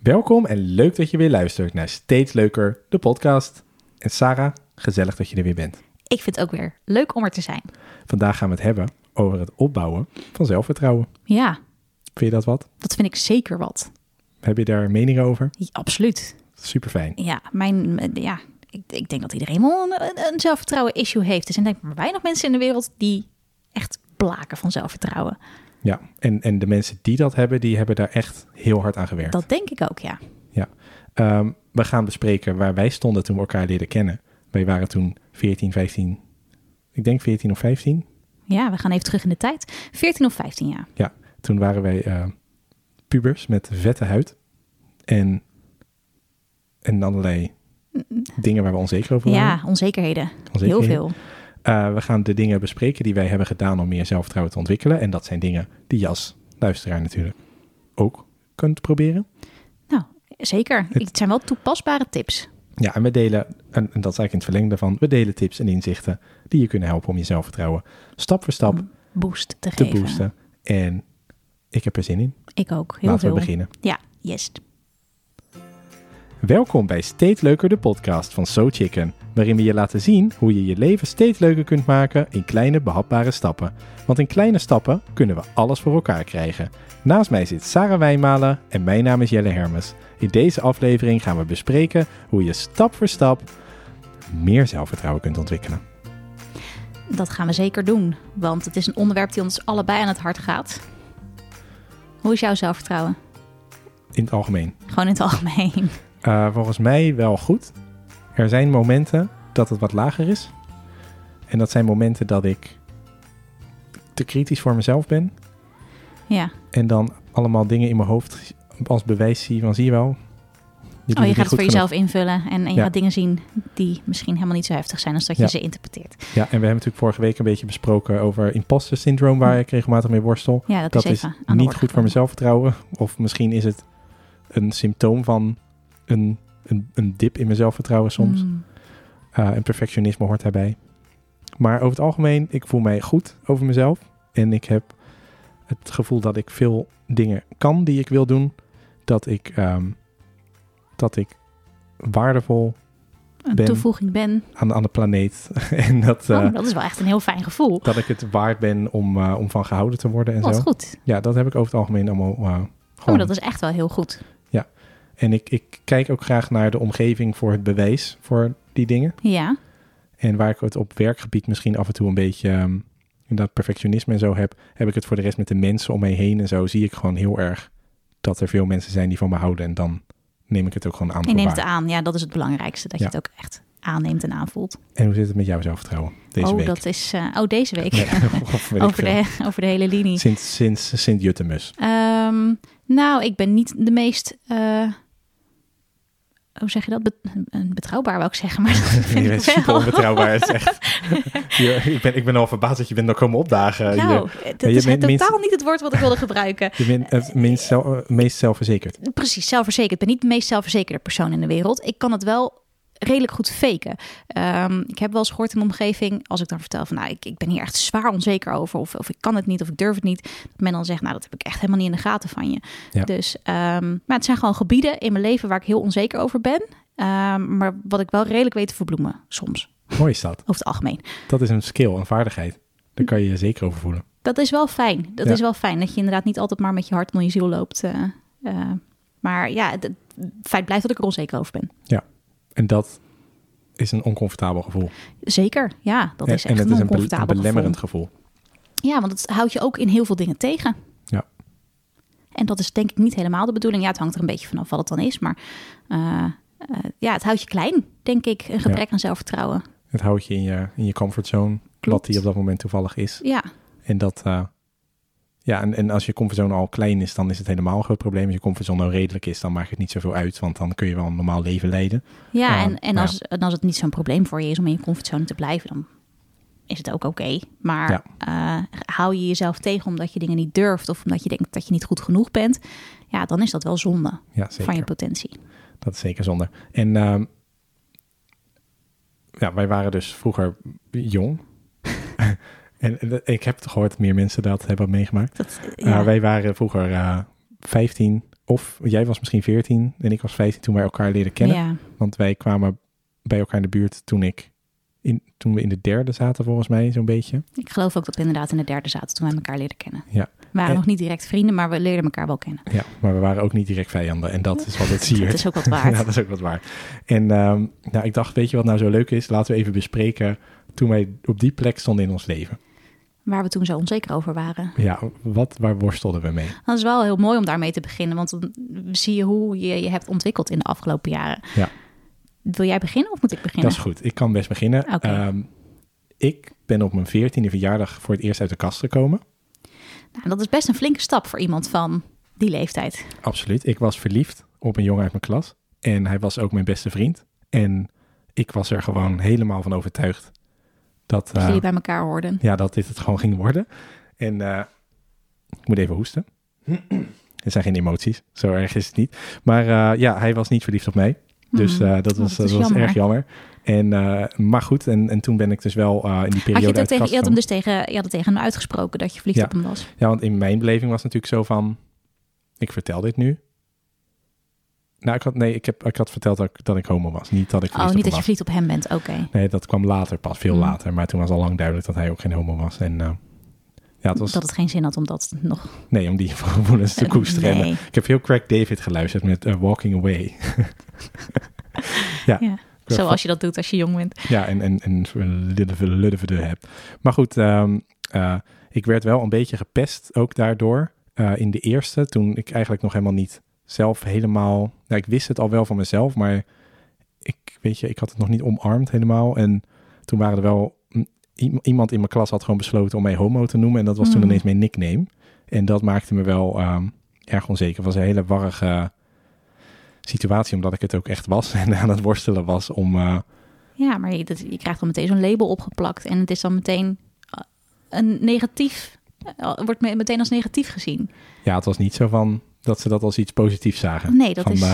Welkom en leuk dat je weer luistert naar Steeds Leuker, de podcast. En Sarah, gezellig dat je er weer bent. Ik vind het ook weer leuk om er te zijn. Vandaag gaan we het hebben over het opbouwen van zelfvertrouwen. Ja. Vind je dat wat? Dat vind ik zeker wat. Heb je daar mening over? Ja, absoluut. Super fijn. Ja, ik denk dat iedereen wel een zelfvertrouwen-issue heeft. Er zijn denk ik maar weinig mensen in de wereld die echt blaken van zelfvertrouwen. Ja, en de mensen die dat hebben, die hebben daar echt heel hard aan gewerkt. Dat denk ik ook, ja. Ja. We gaan bespreken waar wij stonden toen we elkaar leerden kennen. Wij waren toen 14, 15, ik denk 14 of 15. Ja, we gaan even terug in de tijd. 14 of 15, ja. Ja, toen waren wij pubers met vette huid. En allerlei dingen waar we onzeker over waren. Ja, onzekerheden. Heel veel. We gaan de dingen bespreken die wij hebben gedaan om meer zelfvertrouwen te ontwikkelen. En dat zijn dingen die je als luisteraar natuurlijk ook kunt proberen. Nou, zeker. Het zijn wel toepasbare tips. Ja, en we delen, en dat is eigenlijk in het verlengde van, we delen tips en inzichten die je kunnen helpen om je zelfvertrouwen stap voor stap boost te geven. Boosten. En ik heb er zin in. Ik ook, heel Laten veel. we beginnen. Ja, yes. Welkom bij Steeds Leuker, de podcast van So Chicken, waarin we je laten zien hoe je je leven steeds leuker kunt maken in kleine behapbare stappen. Want in kleine stappen kunnen we alles voor elkaar krijgen. Naast mij zit Sarah Wijnmalen en mijn naam is Jelle Hermes. In deze aflevering gaan we bespreken hoe je stap voor stap meer zelfvertrouwen kunt ontwikkelen. Dat gaan we zeker doen, want het is een onderwerp die ons allebei aan het hart gaat. Hoe is jouw zelfvertrouwen? In het algemeen. Gewoon in het algemeen. Volgens mij wel goed. Er zijn momenten dat het wat lager is. En dat zijn momenten dat ik te kritisch voor mezelf ben. Ja. En dan allemaal dingen in mijn hoofd als bewijs zie van, zie je wel. Je gaat het voor jezelf invullen en je gaat dingen zien die misschien helemaal niet zo heftig zijn als dat je ze interpreteert. Ja, en we hebben natuurlijk vorige week een beetje besproken over imposter syndroom, waar ik regelmatig mee worstel. Ja, dat is niet goed voor mijn zelfvertrouwen. Of misschien is het een symptoom van een dip in mijn zelfvertrouwen soms. En perfectionisme hoort daarbij. Maar over het algemeen, ik voel mij goed over mezelf. En ik heb het gevoel dat ik veel dingen kan die ik wil doen. Dat ik waardevol een toevoeging ben aan de planeet. En dat is wel echt een heel fijn gevoel. Dat ik het waard ben om van gehouden te worden en zo. Wat goed. Ja, dat heb ik over het algemeen allemaal gewoon. Dat is echt wel heel goed. Ja, en ik kijk ook graag naar de omgeving voor het bewijs voor die dingen. Ja. En waar ik het op werkgebied misschien af en toe een beetje dat perfectionisme en zo heb ik het voor de rest met de mensen om mij heen en zo zie ik gewoon heel erg dat er veel mensen zijn die van me houden en dan neem ik het ook gewoon aan. Je neemt het aan, ja, dat is het belangrijkste, dat je het ook echt aanneemt en aanvoelt. En hoe zit het met jouw zelfvertrouwen deze week? Dat is deze week. Nee, over de hele linie. Sinds Sint-Juttemus. Nou, ik ben niet de meest, hoe zeg je dat? Betrouwbaar wou ik zeggen, maar dat vind ik wel. Super onbetrouwbaar. Het is echt, ik ben al verbaasd dat je bent nog komen opdagen. Nou, dat is totaal niet het woord wat ik wilde gebruiken. Je bent het meest zelfverzekerd. Precies, zelfverzekerd. Ik ben niet de meest zelfverzekerde persoon in de wereld. Ik kan het wel redelijk goed faken. Ik heb wel eens gehoord in de omgeving, als ik dan vertel van, nou, ik ben hier echt zwaar onzeker over, of ik kan het niet, of ik durf het niet, dat men dan zegt, nou, dat heb ik echt helemaal niet in de gaten van je. Ja. Dus, maar het zijn gewoon gebieden in mijn leven waar ik heel onzeker over ben, maar wat ik wel redelijk weet te verbloemen, soms. Mooi is dat. Over het algemeen. Dat is een skill, een vaardigheid. Daar kan je je zeker over voelen. Dat is wel fijn. Dat is wel fijn, dat je inderdaad niet altijd maar met je hart onder je ziel loopt. Maar ja, het feit blijft dat ik er onzeker over ben. Ja. En dat is een oncomfortabel gevoel. Zeker, ja. Dat is echt een oncomfortabel een belemmerend gevoel. Ja, want het houdt je ook in heel veel dingen tegen. Ja. En dat is denk ik niet helemaal de bedoeling. Ja, het hangt er een beetje vanaf wat het dan is. Maar het houdt je klein, denk ik. Een gebrek aan zelfvertrouwen. Het houdt je in je comfortzone. Klopt. Wat die op dat moment toevallig is. Ja. En dat... en als je comfortzone al klein is, dan is het helemaal een groot probleem. Als je comfortzone al redelijk is, dan maakt het niet zoveel uit. Want dan kun je wel een normaal leven leiden. Ja, als het niet zo'n probleem voor je is om in je comfortzone te blijven, dan is het ook oké. Maar hou je jezelf tegen omdat je dingen niet durft of omdat je denkt dat je niet goed genoeg bent, ja, dan is dat wel zonde van je potentie. Dat is zeker zonde. En wij waren dus vroeger jong. En ik heb gehoord dat meer mensen dat hebben meegemaakt. Wij waren vroeger 15 of jij was misschien 14 en ik was 15 toen wij elkaar leren kennen. Ja. Want wij kwamen bij elkaar in de buurt toen we in de derde zaten volgens mij, zo'n beetje. Ik geloof ook dat we inderdaad in de derde zaten toen wij elkaar leren kennen. Ja. We waren nog niet direct vrienden, maar we leerden elkaar wel kennen. Ja, maar we waren ook niet direct vijanden. En dat is wat het siert. Dat is ook wat waard. Ja, dat is ook wat waard. En ik dacht, weet je wat nou zo leuk is? Laten we even bespreken toen wij op die plek stonden in ons leven. Waar we toen zo onzeker over waren. Ja, waar worstelden we mee? Dat is wel heel mooi om daarmee te beginnen. Want dan zie je hoe je je hebt ontwikkeld in de afgelopen jaren. Ja. Wil jij beginnen of moet ik beginnen? Dat is goed. Ik kan best beginnen. Okay. Ik ben op mijn 14e verjaardag voor het eerst uit de kast gekomen. Nou, dat is best een flinke stap voor iemand van die leeftijd. Absoluut. Ik was verliefd op een jongen uit mijn klas. En hij was ook mijn beste vriend. En ik was er gewoon helemaal van overtuigd dat jullie bij elkaar hoorden. Ja, dat dit het gewoon ging worden. En ik moet even hoesten. Er zijn geen emoties. Zo erg is het niet. Maar hij was niet verliefd op mij. Dus dat was erg jammer. En, maar goed, en toen ben ik dus wel in die periode je had hem dus tegen hem uitgesproken dat je verliefd op hem was. Ja, want in mijn beleving was het natuurlijk zo van, ik vertel dit nu. Nou, ik had verteld dat ik homo was. Niet dat ik verliefd op hem was. Niet dat je verliefd op hem bent, oké. Nee, dat kwam later, pas veel later. Maar toen was al lang duidelijk dat hij ook geen homo was. En dat het geen zin had om dat nog... Nee, om die gevoelens te koesteren. Nee. Ik heb heel Craig David geluisterd met Walking Away. ja. Zoals je dat doet als je jong bent. Ja, en luddevede hebt. Maar goed, ik werd wel een beetje gepest ook daardoor. In de eerste, toen ik eigenlijk nog helemaal niet zelf helemaal... Nou, ik wist het al wel van mezelf, maar ik had het nog niet omarmd helemaal. En toen waren er wel... Iemand in mijn klas had gewoon besloten om mij homo te noemen. En dat was toen ineens mijn nickname. En dat maakte me wel erg onzeker. Het was een hele warrige situatie, omdat ik het ook echt was. En aan het worstelen was om... Ja, maar je krijgt dan meteen zo'n label opgeplakt. En het is dan meteen een negatief... wordt meteen als negatief gezien. Ja, het was niet zo van dat ze dat als iets positiefs zagen. Nee, dat is...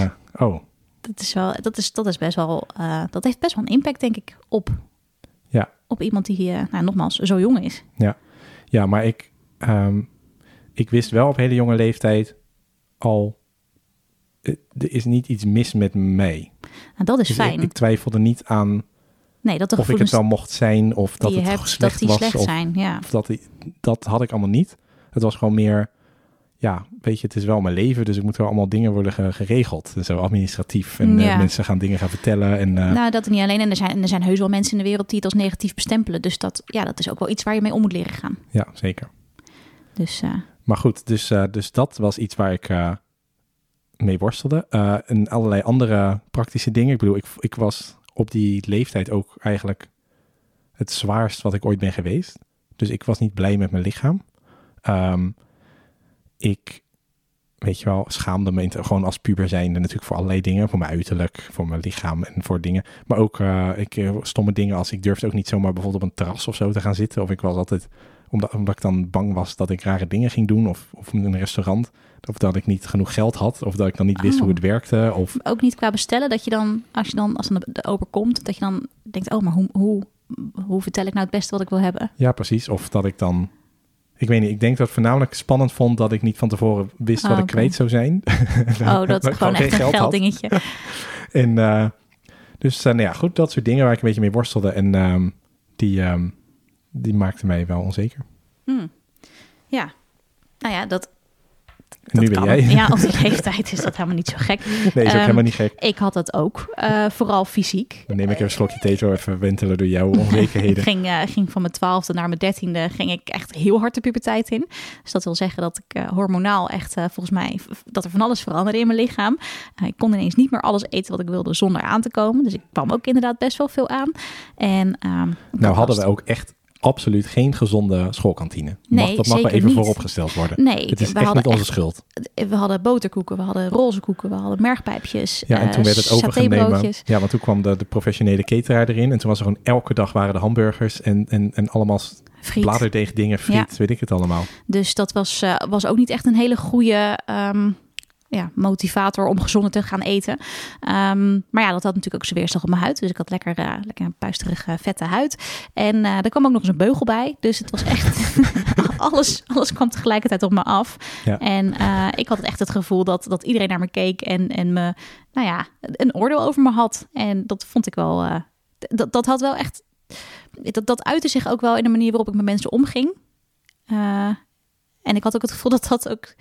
Dat is best wel... dat heeft best wel een impact, denk ik, op iemand die, nogmaals, zo jong is. Ja, maar ik wist wel op hele jonge leeftijd al... Er is niet iets mis met mij. Nou, dat is dus fijn. Ik twijfelde niet aan of ik het wel mocht zijn, of dat het slecht was. Slecht zijn, ja. Of dat had ik allemaal niet. Het was gewoon meer... Ja, weet je, het is wel mijn leven, dus ik moet wel allemaal dingen worden geregeld. Zo administratief. En mensen gaan dingen gaan vertellen. En, Nou, dat niet alleen. En er zijn heus wel mensen in de wereld die het als negatief bestempelen. Dus dat is ook wel iets waar je mee om moet leren gaan. Ja, zeker. Dus, maar goed, dus dat was iets waar ik mee worstelde. En allerlei andere praktische dingen. Ik bedoel, ik was op die leeftijd ook eigenlijk het zwaarst wat ik ooit ben geweest. Dus ik was niet blij met mijn lichaam. Ik, weet je wel, schaamde me gewoon als puber zijnde natuurlijk voor allerlei dingen. Voor mijn uiterlijk, voor mijn lichaam en voor dingen. Maar ook stomme dingen als ik durfde ook niet zomaar bijvoorbeeld op een terras of zo te gaan zitten. Of ik was altijd, omdat ik dan bang was dat ik rare dingen ging doen. Of in een restaurant. Of dat ik niet genoeg geld had. Of dat ik dan niet wist hoe het werkte. Of... Ook niet qua bestellen, dat je dan, als dan de ober komt, dat je dan denkt, maar hoe vertel ik nou het beste wat ik wil hebben? Ja, precies. Of dat ik dan... Ik weet niet, ik denk dat het voornamelijk spannend vond dat ik niet van tevoren wist wat ik kwijt zou zijn. Dat is gewoon echt een gelddingetje. En dus goed, dat soort dingen waar ik een beetje mee worstelde. En die maakten mij wel onzeker. Ja, nou ja, dat nu ben jij. Ja, op die leeftijd is dat helemaal niet zo gek. Nee, is ook helemaal niet gek. Ik had het ook, vooral fysiek. Dan neem ik even een slokje thee zo even wentelen door jouw onzekerheden. ging van mijn 12e naar mijn 13e ging ik echt heel hard de puberteit in. Dus dat wil zeggen dat ik hormonaal echt volgens mij, dat er van alles veranderde in mijn lichaam. Ik kon ineens niet meer alles eten wat ik wilde zonder aan te komen. Dus ik kwam ook inderdaad best wel veel aan. En, hadden we ook echt absoluut geen gezonde schoolkantine. Dat mag wel even vooropgesteld worden. Nee, het is echt niet onze schuld. We hadden boterkoeken, we hadden roze koeken, we hadden mergpijpjes. Ja, en toen werd het overgenomen. Ja, want toen kwam de professionele cateraar erin. En toen was er gewoon elke dag waren de hamburgers en allemaal bladerdeeg dingen, friet, weet ik het allemaal. Dus dat was ook niet echt een hele goede motivator om gezonder te gaan eten. Maar ja, dat had natuurlijk ook zijn weerslag op mijn huid. Dus ik had lekker een puisterige, vette huid. En er kwam ook nog eens een beugel bij. Dus het was echt... alles kwam tegelijkertijd op me af. Ja. En ik had echt het gevoel dat iedereen naar me keek en me, een oordeel over me had. En dat vond ik wel... Dat had wel echt... Dat uitte zich ook wel in de manier waarop ik met mensen omging. En ik had ook het gevoel dat ook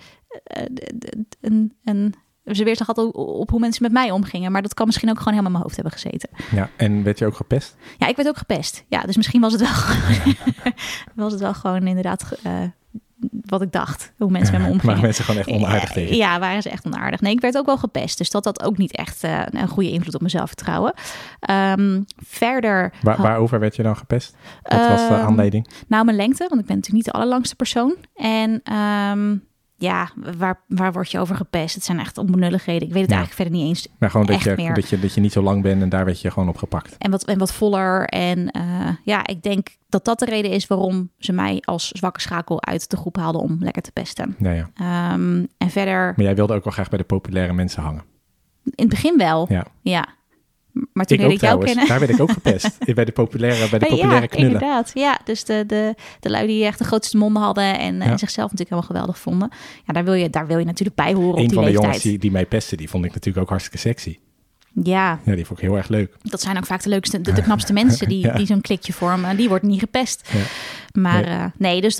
een weerslag had op hoe mensen met mij omgingen. Maar dat kan misschien ook gewoon helemaal in mijn hoofd hebben gezeten. Ja, en werd je ook gepest? Ja, ik werd ook gepest. Ja, dus misschien was het wel gewoon inderdaad wat ik dacht. Hoe mensen met me omgingen. Maar mensen gewoon echt onaardig tegen? Ja, waren ze echt onaardig. Nee, ik werd ook wel gepest. Dus dat had ook niet echt een goede invloed op mijn zelfvertrouwen. Verder... Waarover werd je dan gepest? Wat was de aanleiding? Nou, mijn lengte. Want ik ben natuurlijk niet de allerlangste persoon. En... waar word je over gepest? Het zijn echt onbenulligheden. Ik weet het eigenlijk verder niet eens. Maar gewoon dat je niet zo lang bent en daar werd je gewoon op gepakt. En wat voller. En ik denk dat de reden is waarom ze mij als zwakke schakel uit de groep haalden om lekker te pesten. Ja. En verder... Maar jij wilde ook wel graag bij de populaire mensen hangen. In het begin wel, ja. Maar toen leerde ik jou kennen. Daar werd ik ook gepest. bij de populaire knullen. Inderdaad. Ja, dus de lui die echt de grootste monden hadden en zichzelf natuurlijk helemaal geweldig vonden. Ja, daar wil je natuurlijk bij horen op die leeftijd. Een van de jongens die mij pesten, die vond ik natuurlijk ook hartstikke sexy. Ja, die vond ik heel erg leuk. Dat zijn ook vaak de leukste, de knapste mensen die zo'n klikje vormen. Die wordt niet gepest. Ja. Maar nee, dus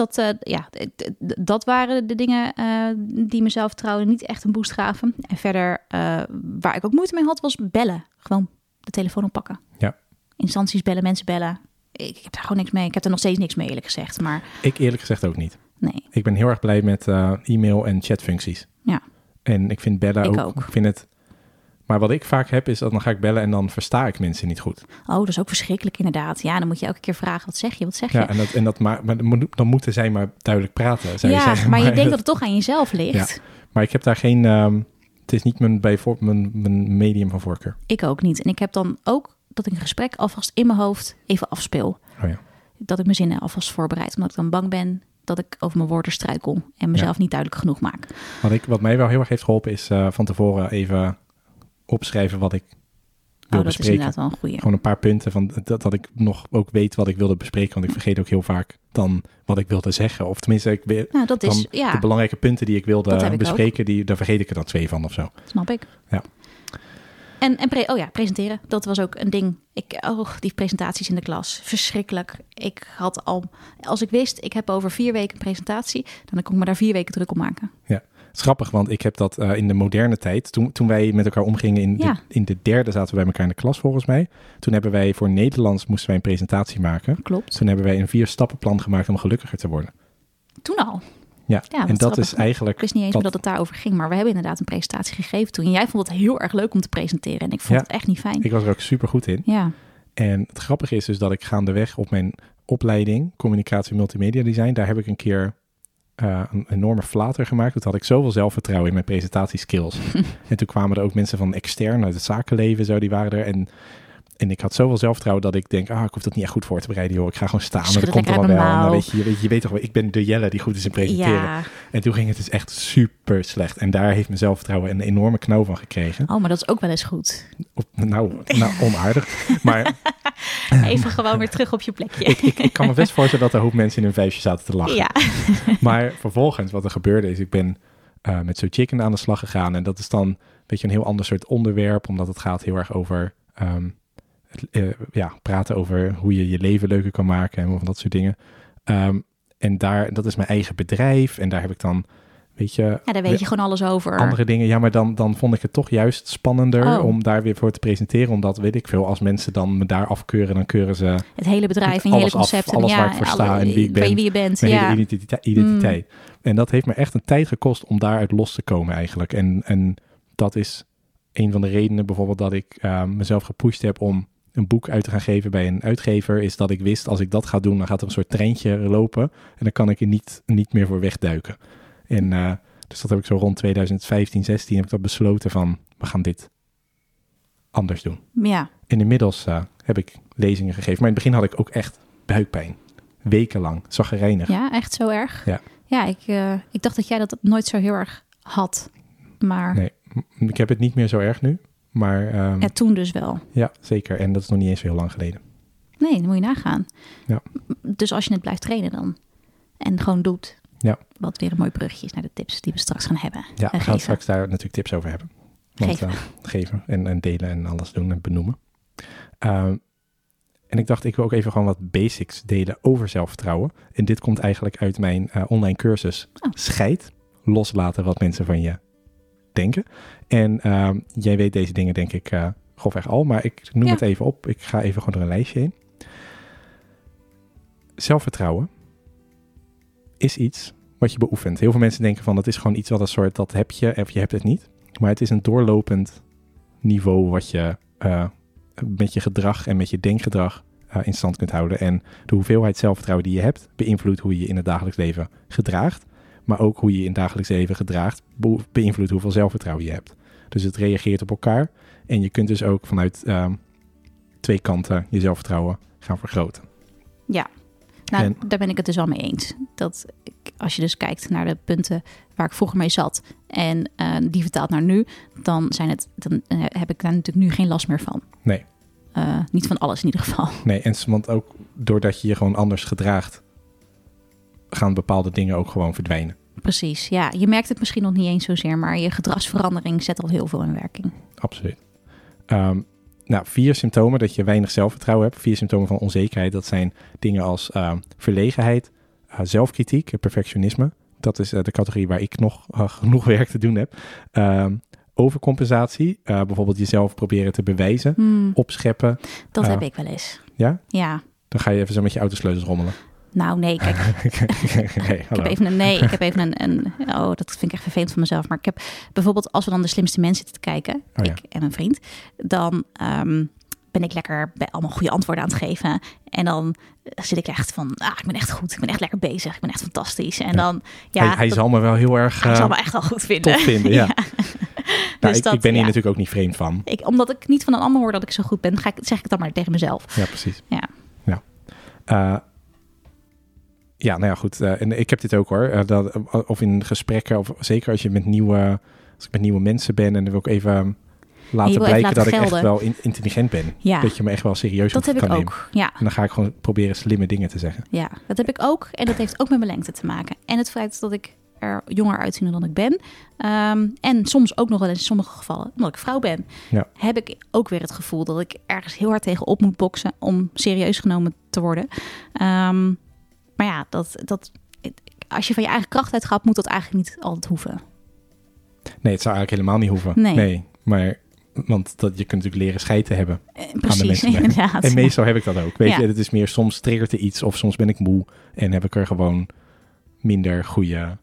dat waren de dingen die mijn zelfvertrouwen niet echt een boost gaven. En verder, waar ik ook moeite mee had, was bellen. Gewoon de telefoon oppakken. Ja. Instanties bellen, mensen bellen. Ik heb daar gewoon niks mee. Ik heb er nog steeds niks mee, eerlijk gezegd. Maar... Ik eerlijk gezegd ook niet. Nee. Ik ben heel erg blij met e-mail en chatfuncties. Ja. En ik vind bellen ook. Ik vind het... Maar wat ik vaak heb, is dat dan ga ik bellen en dan versta ik mensen niet goed. Oh, dat is ook verschrikkelijk inderdaad. Ja, dan moet je elke keer vragen, wat zeg je? Ja, maar dan moeten zij maar duidelijk praten. Maar je denkt dat het toch aan jezelf ligt. Ja, maar ik heb daar geen... het is niet mijn medium van voorkeur. Ik ook niet. En ik heb dan ook dat ik een gesprek alvast in mijn hoofd even afspeel. Oh ja. Dat ik mijn zinnen alvast voorbereid. Omdat ik dan bang ben dat ik over mijn woorden struikel en mezelf niet duidelijk genoeg maak. Wat mij wel heel erg heeft geholpen is van tevoren even opschrijven wat ik wil bespreken. Dat is inderdaad wel een goeie. Gewoon een paar punten van dat ik nog ook weet wat ik wilde bespreken. Want ik vergeet ook heel vaak dan wat ik wilde zeggen. Of tenminste, de belangrijke punten die ik wilde bespreken, daar vergeet ik er dan 2 van of zo. Snap ik. Ja. En presenteren. Dat was ook een ding. Die presentaties in de klas. Verschrikkelijk. Ik had al... Als ik wist, ik heb over 4 weken een presentatie, dan kon ik me daar 4 weken druk op maken. Ja. Het is grappig, want ik heb dat in de moderne tijd, toen wij met elkaar omgingen in de 3e zaten we bij elkaar in de klas volgens mij. Toen hebben wij voor Nederlands moesten wij een presentatie maken. Klopt. Toen hebben wij een 4-stappenplan gemaakt om gelukkiger te worden. Toen al? Ja, en dat is eigenlijk... Ik wist niet eens meer dat het daarover ging, maar we hebben inderdaad een presentatie gegeven toen. En jij vond het heel erg leuk om te presenteren en ik vond het echt niet fijn. Ik was er ook super goed in. Ja. En het grappige is dus dat ik gaandeweg op mijn opleiding Communicatie Multimedia Design, daar heb ik een keer een enorme flater gemaakt. Toen had ik zoveel zelfvertrouwen in mijn presentatieskills. En toen kwamen er ook mensen van extern uit het zakenleven, die waren er. En ik had zoveel zelfvertrouwen dat ik denk, ik hoef dat niet echt goed voor te bereiden, joh. Ik ga gewoon staan, dat komt er wel. Nou, je weet toch wel, ik ben de Jelle die goed is in presenteren. Ja. En toen ging het dus echt super slecht. En daar heeft mijn zelfvertrouwen een enorme knauw van gekregen. Oh, maar dat is ook wel eens goed. Nou onaardig. Maar even gewoon weer terug op je plekje. Ik kan me best voorstellen dat er hoop mensen in hun vuistje zaten te lachen. Ja. Maar vervolgens, wat er gebeurde is, ik ben met So Chicken aan de slag gegaan. En dat is dan een heel ander soort onderwerp, omdat het gaat heel erg over... praten over hoe je je leven leuker kan maken en van dat soort dingen. En dat is mijn eigen bedrijf en daar heb ik dan, daar weet je gewoon alles over. Andere dingen, ja, maar dan vond ik het toch juist spannender om daar weer voor te presenteren, omdat, weet ik veel, als mensen dan me daar afkeuren, dan keuren ze... Het hele bedrijf en je hele concept. Alles waar ik voor sta en wie ik ben. Wie je bent, mijn hele identiteit. En dat heeft me echt een tijd gekost om daaruit los te komen eigenlijk. En dat is een van de redenen bijvoorbeeld dat ik mezelf gepusht heb om een boek uit te gaan geven bij een uitgever, is dat ik wist, als ik dat ga doen, dan gaat er een soort treintje lopen en dan kan ik er niet meer voor wegduiken. En dus dat heb ik zo rond 2015, 16 heb ik dat besloten van, we gaan dit anders doen. Ja. En inmiddels heb ik lezingen gegeven, maar in het begin had ik ook echt buikpijn. Wekenlang, chagrijnig. Ja, echt zo erg? Ja. Ja, ik dacht dat jij dat nooit zo heel erg had. Maar Nee, ik heb het niet meer zo erg nu. Maar ja, toen dus wel. ja, zeker. En dat is nog niet eens zo heel lang geleden. Nee, dan moet je nagaan. Ja. Dus als je het blijft trainen dan. En gewoon doet. Ja. Wat weer een mooi bruggetje is naar de tips die we straks gaan hebben. Ja, we gaan straks daar natuurlijk tips over hebben. Want, geven en delen en alles doen en benoemen. En ik dacht, ik wil ook even gewoon wat basics delen over zelfvertrouwen. En dit komt eigenlijk uit mijn online cursus Scheid. Loslaten wat mensen van je denken. En jij weet deze dingen denk ik grofweg al, maar ik noem het even op. Ik ga even gewoon door een lijstje heen. Zelfvertrouwen is iets wat je beoefent. Heel veel mensen denken van, dat is gewoon iets wat een soort, dat heb je of je hebt het niet. Maar het is een doorlopend niveau wat je met je gedrag en met je denkgedrag in stand kunt houden. En de hoeveelheid zelfvertrouwen die je hebt, beïnvloedt hoe je je in het dagelijks leven gedraagt. Maar ook hoe je in het dagelijks leven gedraagt, beïnvloedt hoeveel zelfvertrouwen je hebt. Dus het reageert op elkaar. En je kunt dus ook vanuit twee kanten je zelfvertrouwen gaan vergroten. Ja, nou, daar ben ik het dus wel mee eens. Dat als je dus kijkt naar de punten waar ik vroeger mee zat en die vertaalt naar nu, dan heb ik daar natuurlijk nu geen last meer van. Nee. Niet van alles in ieder geval. Nee, want ook doordat je je gewoon anders gedraagt, gaan bepaalde dingen ook gewoon verdwijnen. Precies, ja. Je merkt het misschien nog niet eens zozeer, maar je gedragsverandering zet al heel veel in werking. Absoluut. 4 symptomen dat je weinig zelfvertrouwen hebt. 4 symptomen van onzekerheid. Dat zijn dingen als verlegenheid, zelfkritiek, perfectionisme. Dat is de categorie waar ik nog genoeg werk te doen heb. Overcompensatie. Bijvoorbeeld jezelf proberen te bewijzen. Opscheppen. Dat heb ik wel eens. Ja? Ja. Dan ga je even zo met je autosleutels rommelen. Nou, nee, kijk. ik heb even een... Oh, dat vind ik echt vervelend van mezelf. Maar ik heb bijvoorbeeld, als we dan de slimste mensen zitten te kijken, ik en een vriend, dan ben ik lekker bij allemaal goede antwoorden aan het geven. En dan zit ik echt van, ik ben echt goed. Ik ben echt lekker bezig. Ik ben echt fantastisch. En dan, hij zal me wel heel erg... hij zal me echt wel goed vinden. Tof vinden, ja. Dus ik ben hier natuurlijk ook niet vreemd van. Omdat ik niet van een ander hoor dat ik zo goed ben, zeg ik het dan maar tegen mezelf. Ja, precies. Ja. Ja, nou ja, goed. En ik heb dit ook hoor. Of in gesprekken, of zeker als ik met nieuwe mensen ben en dan wil ik even laten blijken dat ik echt wel intelligent ben. Ja. Dat je me echt wel serieus kan nemen. Dat heb ik ook, ja. En dan ga ik gewoon proberen slimme dingen te zeggen. Ja, dat heb ik ook. En dat heeft ook met mijn lengte te maken. En het feit dat ik er jonger uitzie dan ik ben. En soms ook nog wel eens in sommige gevallen, omdat ik vrouw ben, heb ik ook weer het gevoel dat ik ergens heel hard tegenop moet boksen om serieus genomen te worden. Maar ja, als je van je eigen kracht uitgaat, moet dat eigenlijk niet altijd hoeven. Nee, het zou eigenlijk helemaal niet hoeven. Nee, maar want je kunt natuurlijk leren scheid te hebben aan de mensen. Inderdaad. En meestal heb ik dat ook. Weet je, het is meer soms triggert er iets of soms ben ik moe en heb ik er gewoon minder goede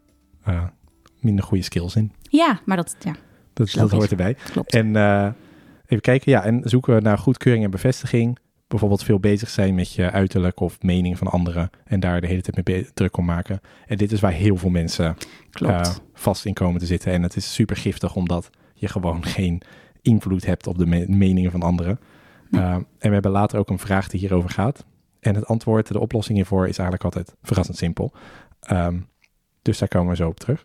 skills in. Ja, maar dat hoort erbij. Klopt. En even kijken, en zoeken we naar goedkeuring en bevestiging. Bijvoorbeeld veel bezig zijn met je uiterlijk of mening van anderen. En daar de hele tijd mee druk om maken. En dit is waar heel veel mensen vast in komen te zitten. En het is super giftig omdat je gewoon geen invloed hebt op de meningen van anderen. Nee. En we hebben later ook een vraag die hierover gaat. En het antwoord, de oplossing hiervoor is eigenlijk altijd verrassend simpel. Dus daar komen we zo op terug.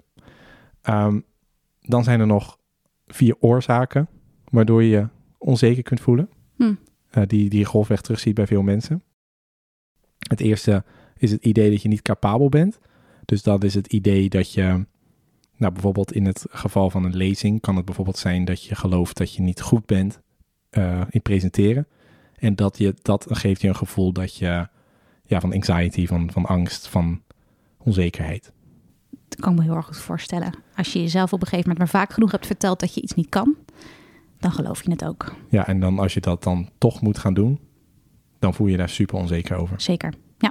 Dan zijn er nog 4 oorzaken waardoor je je onzeker kunt voelen. Die je grofweg terugziet bij veel mensen. Het eerste is het idee dat je niet capabel bent. Dus dat is het idee dat je, bijvoorbeeld in het geval van een lezing, kan het bijvoorbeeld zijn dat je gelooft dat je niet goed bent in presenteren. En dat geeft je een gevoel dat je, van anxiety, van angst, van onzekerheid. Dat kan ik me heel erg goed voorstellen. Als je jezelf op een gegeven moment maar vaak genoeg hebt verteld dat je iets niet kan, dan geloof je het ook. Ja, en dan als je dat dan toch moet gaan doen, dan voel je daar super onzeker over. Zeker, ja.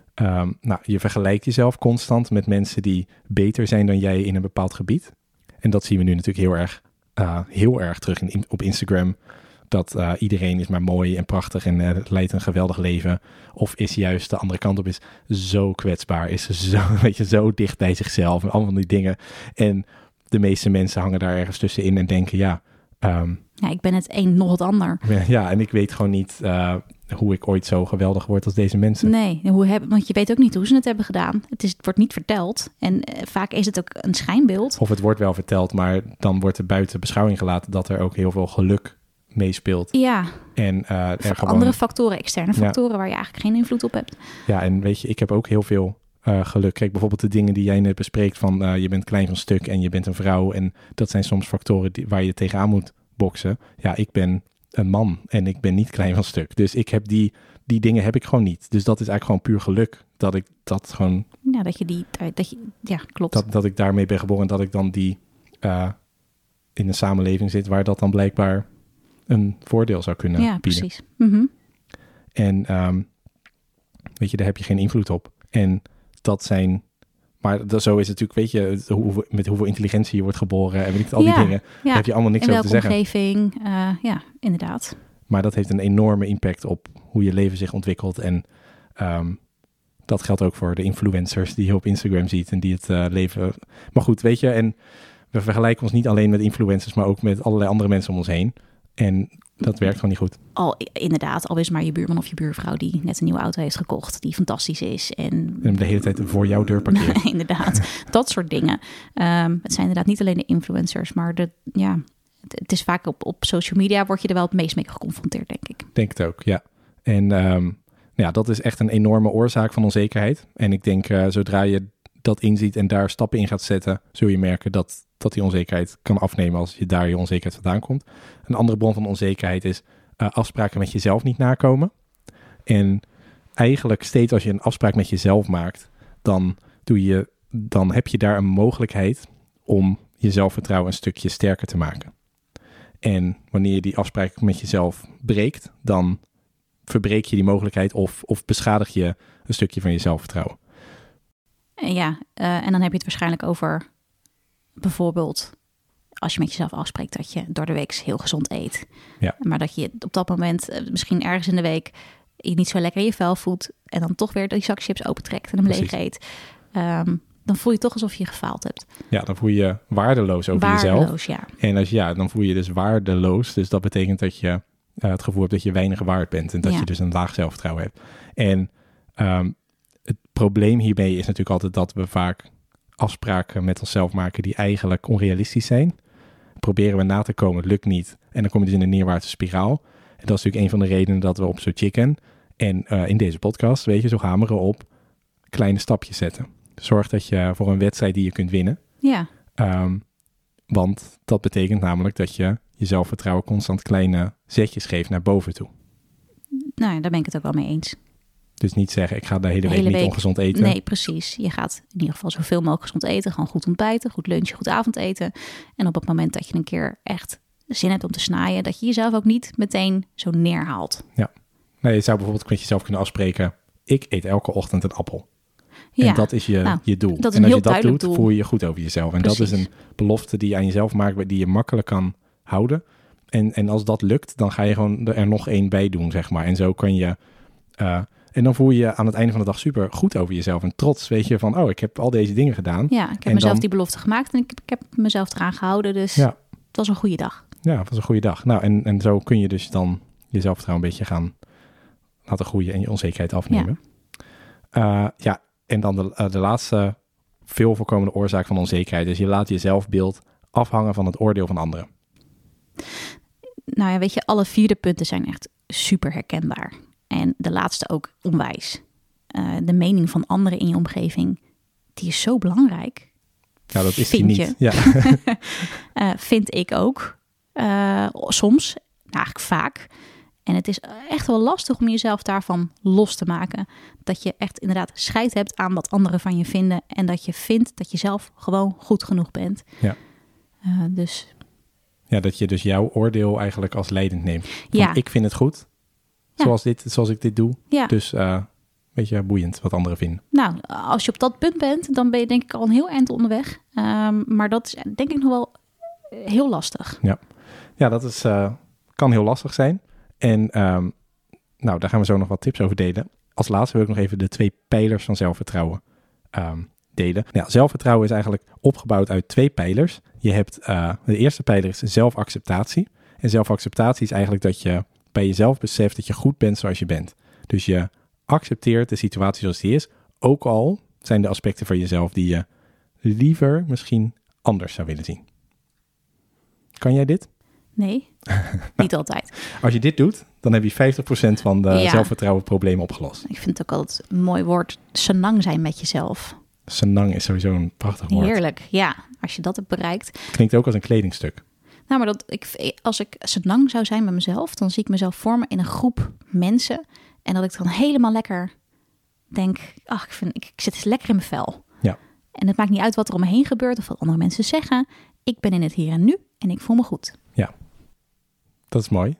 Je vergelijkt jezelf constant met mensen die beter zijn dan jij in een bepaald gebied. En dat zien we nu natuurlijk heel erg terug op Instagram. Dat iedereen is maar mooi en prachtig en leidt een geweldig leven. Of is juist de andere kant op, is zo kwetsbaar, is zo dicht bij zichzelf en allemaal van die dingen. En de meeste mensen hangen daar ergens tussenin en denken, ik ben het een, nog het ander. Ja, en ik weet gewoon niet hoe ik ooit zo geweldig word als deze mensen. Nee, want je weet ook niet hoe ze het hebben gedaan. Het wordt niet verteld. En vaak is het ook een schijnbeeld. Of het wordt wel verteld, maar dan wordt er buiten beschouwing gelaten dat er ook heel veel geluk meespeelt. Ja, en er gewoon andere factoren, externe factoren waar je eigenlijk geen invloed op hebt. Ja, en weet je, ik heb ook heel veel geluk. Kijk, bijvoorbeeld de dingen die jij net bespreekt van je bent klein van stuk en je bent een vrouw. En dat zijn soms factoren waar je tegenaan moet boksen. Ja, ik ben een man en ik ben niet klein van stuk. Dus ik heb die dingen heb ik gewoon niet. Dus dat is eigenlijk gewoon puur geluk. Dat ik dat gewoon... Ja, klopt. Dat ik daarmee ben geboren en dat ik dan die in een samenleving zit waar dat dan blijkbaar een voordeel zou kunnen bieden. Ja, precies. Mm-hmm. En weet je, daar heb je geen invloed op. En dat zijn... Maar zo is het natuurlijk, weet je, met hoeveel intelligentie je wordt geboren en weet ik al die dingen. Daar heb je allemaal niks over te zeggen. In welke omgeving, ja, inderdaad. Maar dat heeft een enorme impact op hoe je leven zich ontwikkelt. En dat geldt ook voor de influencers die je op Instagram ziet en die het leven... Maar goed, weet je, en we vergelijken ons niet alleen met influencers, maar ook met allerlei andere mensen om ons heen. En dat werkt gewoon niet goed. Inderdaad, al is maar je buurman of je buurvrouw die net een nieuwe auto heeft gekocht, die fantastisch is. En de hele tijd voor jouw deur parkeert. Inderdaad, dat soort dingen. Het zijn inderdaad niet alleen de influencers, maar het is vaak op social media word je er wel het meest mee geconfronteerd, denk ik. Denk het ook, ja. En dat is echt een enorme oorzaak van onzekerheid. En ik denk, zodra je dat inziet en daar stappen in gaat zetten, zul je merken dat die onzekerheid kan afnemen als je daar je onzekerheid vandaan komt. Een andere bron van onzekerheid is afspraken met jezelf niet nakomen. En eigenlijk steeds als je een afspraak met jezelf maakt, dan heb je daar een mogelijkheid om je zelfvertrouwen een stukje sterker te maken. En wanneer je die afspraak met jezelf breekt, dan verbreek je die mogelijkheid of beschadig je een stukje van je zelfvertrouwen. Ja, en dan heb je het waarschijnlijk over bijvoorbeeld als je met jezelf afspreekt dat je door de week heel gezond eet. Ja. Maar dat je op dat moment misschien ergens in de week je niet zo lekker in je vel voelt en dan toch weer die zak chips opentrekt en hem leeg eet. Dan voel je toch alsof je gefaald hebt. Ja, dan voel je je waardeloos over jezelf. Ja. En dan voel je dus waardeloos. Dus dat betekent dat je het gevoel hebt dat je weinig waard bent en dat je dus een laag zelfvertrouwen hebt. En het probleem hiermee is natuurlijk altijd dat we vaak afspraken met onszelf maken die eigenlijk onrealistisch zijn. Proberen we na te komen, het lukt niet. En dan kom je dus in een neerwaartse spiraal. En dat is natuurlijk een van de redenen dat we op So Chicken en in deze podcast, weet je, zo hameren op kleine stapjes zetten. Zorg dat je voor een wedstrijd die je kunt winnen. Ja. Want dat betekent namelijk dat je je zelfvertrouwen constant kleine zetjes geeft naar boven toe. Nou ja, daar ben ik het ook wel mee eens. Dus niet zeggen, ik ga de hele week niet ongezond eten. Nee, precies. Je gaat in ieder geval zoveel mogelijk gezond eten. Gewoon goed ontbijten, goed lunchen, goed avondeten. En op het moment dat je een keer echt zin hebt om te snaaien, dat je jezelf ook niet meteen zo neerhaalt. Ja. Nou, je zou bijvoorbeeld met jezelf kunnen afspreken, ik eet elke ochtend een appel. Ja. En dat is je doel. Dat is en als je dat doet, doel. voel je je goed over jezelf. En Precies. dat is een belofte die je aan jezelf maakt, die je makkelijk kan houden. En als dat lukt, dan ga je gewoon er nog één bij doen, zeg maar. En zo kan je... en dan voel je je aan het einde van de dag super goed over jezelf. En trots, weet je, van ik heb al deze dingen gedaan. Ja, ik heb mezelf die belofte gemaakt en ik heb mezelf eraan gehouden. Dus het was een goede dag. Ja, het was een goede dag. Nou, en zo kun je dus dan je zelfvertrouwen een beetje gaan laten groeien en je onzekerheid afnemen. Ja. En dan de laatste veel voorkomende oorzaak van onzekerheid is je laat je zelfbeeld afhangen van het oordeel van anderen. Nou ja, weet je, alle 4 punten zijn echt super herkenbaar. En de laatste ook onwijs. De mening van anderen in je omgeving, die is zo belangrijk. Ja, dat is die niet. Ja. Vind ik ook. Soms, eigenlijk vaak. En het is echt wel lastig om jezelf daarvan los te maken. Dat je echt inderdaad scheid hebt aan wat anderen van je vinden. En dat je vindt dat je zelf gewoon goed genoeg bent. Ja. Dus... Ja, dat je dus jouw oordeel eigenlijk als leidend neemt. Ja. Ik vind het goed, zoals ik dit doe. Ja. Dus weet je, boeiend wat anderen vinden. Nou, als je op dat punt bent, dan ben je denk ik al een heel eind onderweg. Maar dat is denk ik nog wel heel lastig. Ja, dat is, kan heel lastig zijn. En daar gaan we zo nog wat tips over delen. Als laatste wil ik nog even de 2 pijlers van zelfvertrouwen delen. Nou, zelfvertrouwen is eigenlijk opgebouwd uit 2 pijlers. Je hebt de eerste pijler is zelfacceptatie. En zelfacceptatie is eigenlijk dat je bij jezelf beseft dat je goed bent zoals je bent. Dus je accepteert de situatie zoals die is, ook al zijn de aspecten van jezelf die je liever misschien anders zou willen zien. Kan jij dit? Nee, niet altijd. Als je dit doet, dan heb je 50% van de zelfvertrouwenproblemen opgelost. Ik vind het ook altijd een mooi woord, senang zijn met jezelf. Senang is sowieso een prachtig woord. Heerlijk, ja. Als je dat hebt bereikt. Klinkt ook als een kledingstuk. Nou, maar als ik senang zou zijn met mezelf, dan zie ik mezelf vormen in een groep mensen. En dat ik dan helemaal lekker denk, ik zit lekker in mijn vel. Ja. En het maakt niet uit wat er om me heen gebeurt of wat andere mensen zeggen. Ik ben in het hier en nu en ik voel me goed. Ja, dat is mooi.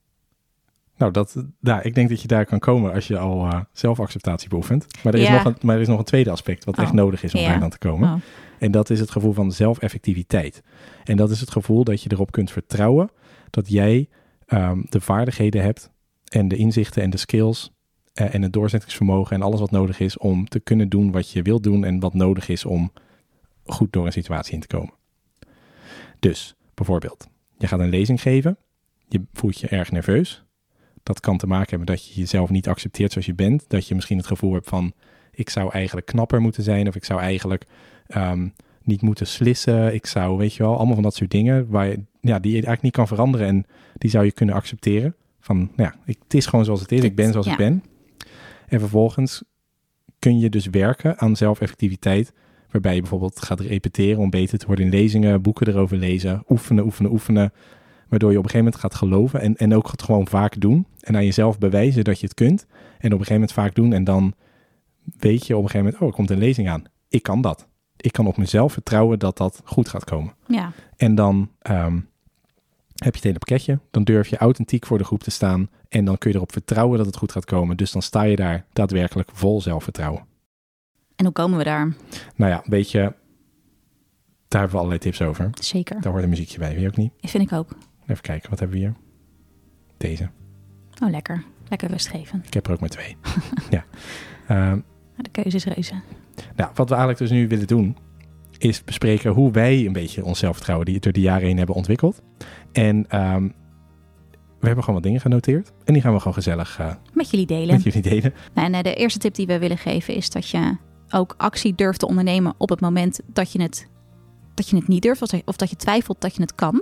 Nou, ik denk dat je daar kan komen als je al zelfacceptatie beoefent. Maar er is nog een tweede aspect wat echt nodig is om daar dan te komen. Oh. En dat is het gevoel van zelfeffectiviteit. En dat is het gevoel dat je erop kunt vertrouwen dat jij de vaardigheden hebt en de inzichten en de skills en het doorzettingsvermogen en alles wat nodig is om te kunnen doen wat je wilt doen en wat nodig is om goed door een situatie heen te komen. Dus, bijvoorbeeld, je gaat een lezing geven, je voelt je erg nerveus. Dat kan te maken hebben dat je jezelf niet accepteert zoals je bent. Dat je misschien het gevoel hebt van, ik zou eigenlijk knapper moeten zijn of ik zou eigenlijk niet moeten slissen. Ik zou, weet je wel, allemaal van dat soort dingen die je eigenlijk niet kan veranderen en die zou je kunnen accepteren. Van, het is gewoon zoals het is, ik ben zoals ik ben. En vervolgens kun je dus werken aan zelfeffectiviteit, waarbij je bijvoorbeeld gaat repeteren om beter te worden in lezingen, boeken erover lezen, oefenen, waardoor je op een gegeven moment gaat geloven en ook het gewoon vaak doen en aan jezelf bewijzen dat je het kunt en op een gegeven moment vaak doen en dan weet je op een gegeven moment, er komt een lezing aan. Ik kan dat. Ik kan op mezelf vertrouwen dat dat goed gaat komen. Ja. En dan heb je het hele pakketje. Dan durf je authentiek voor de groep te staan en dan kun je erop vertrouwen dat het goed gaat komen. Dus dan sta je daar daadwerkelijk vol zelfvertrouwen. En hoe komen we daar? Nou ja, weet je, daar hebben we allerlei tips over. Zeker. Daar hoort een muziekje bij, weet je ook niet? Dat vind ik ook. Even kijken, wat hebben we hier? Deze. Oh, lekker. Lekker rustgevend. Ik heb er ook maar 2. Ja. De keuze is reuze. Nou, wat we eigenlijk dus nu willen doen, is bespreken hoe wij een beetje ons zelfvertrouwen door de jaren heen hebben ontwikkeld. En we hebben gewoon wat dingen genoteerd. En die gaan we gewoon gezellig met jullie delen. Nou, en de eerste tip die we willen geven is dat je ook actie durft te ondernemen op het moment dat je het niet durft. Of dat je twijfelt dat je het kan.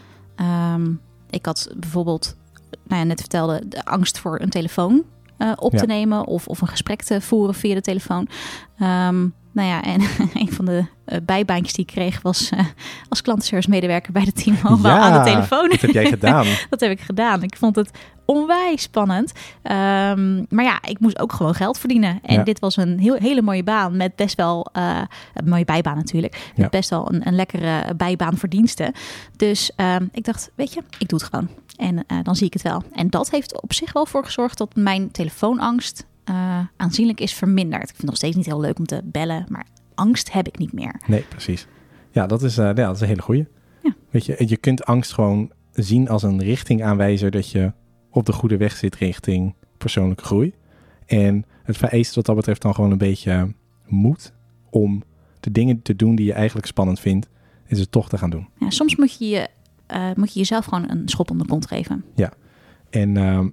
Ik had bijvoorbeeld, net vertelde, de angst voor een telefoon op te nemen of een gesprek te voeren via de telefoon. En een van de bijbaantjes die ik kreeg was als klantenservice medewerker bij de T-Mobile aan de telefoon. Dat heb jij gedaan. Dat heb ik gedaan. Ik vond het onwijs spannend. Maar ja, ik moest ook gewoon geld verdienen. En dit was een hele mooie baan met best wel een mooie bijbaan natuurlijk. Met best wel een lekkere bijbaan verdiensten. Dus ik dacht, weet je, ik doe het gewoon. En dan zie ik het wel. En dat heeft op zich wel voor gezorgd dat mijn telefoonangst aanzienlijk is verminderd. Ik vind het nog steeds niet heel leuk om te bellen, maar angst heb ik niet meer. Nee, precies. Ja, dat is een hele goeie. Ja. Weet je kunt angst gewoon zien als een richtingaanwijzer dat je op de goede weg zit richting persoonlijke groei. En het vereist wat dat betreft dan gewoon een beetje moed om de dingen te doen die je eigenlijk spannend vindt en ze toch te gaan doen. Ja, soms moet je jezelf gewoon een schop onder de kont geven. Ja, en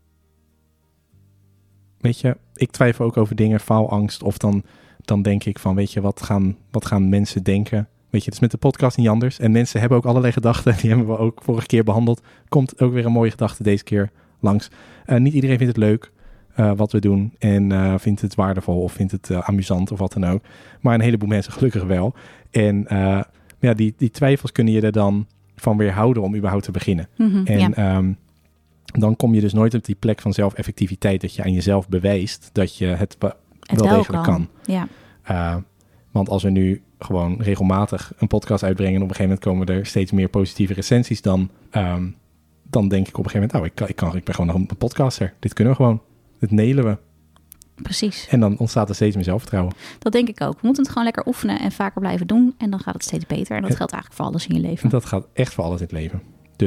weet je, ik twijfel ook over dingen, faalangst. Of dan denk ik van, weet je, wat gaan mensen denken? Weet je, het is met de podcast niet anders. En mensen hebben ook allerlei gedachten. Die hebben we ook vorige keer behandeld. Komt ook weer een mooie gedachte deze keer langs. Niet iedereen vindt het leuk wat we doen. En vindt het waardevol of vindt het amusant of wat dan ook. Maar een heleboel mensen gelukkig wel. En die twijfels kunnen je er dan van weerhouden om überhaupt te beginnen. Mm-hmm, en dan kom je dus nooit op die plek van zelfeffectiviteit dat je aan jezelf bewijst dat je het wel degelijk kan. Ja. Want als we nu gewoon regelmatig een podcast uitbrengen en op een gegeven moment komen er steeds meer positieve recensies, dan denk ik op een gegeven moment, ik ben gewoon nog een podcaster. Dit kunnen we gewoon. Dit nailen we. Precies. En dan ontstaat er steeds meer zelfvertrouwen. Dat denk ik ook. We moeten het gewoon lekker oefenen en vaker blijven doen en dan gaat het steeds beter. En dat geldt eigenlijk voor alles in je leven. Dat gaat echt voor alles in het leven.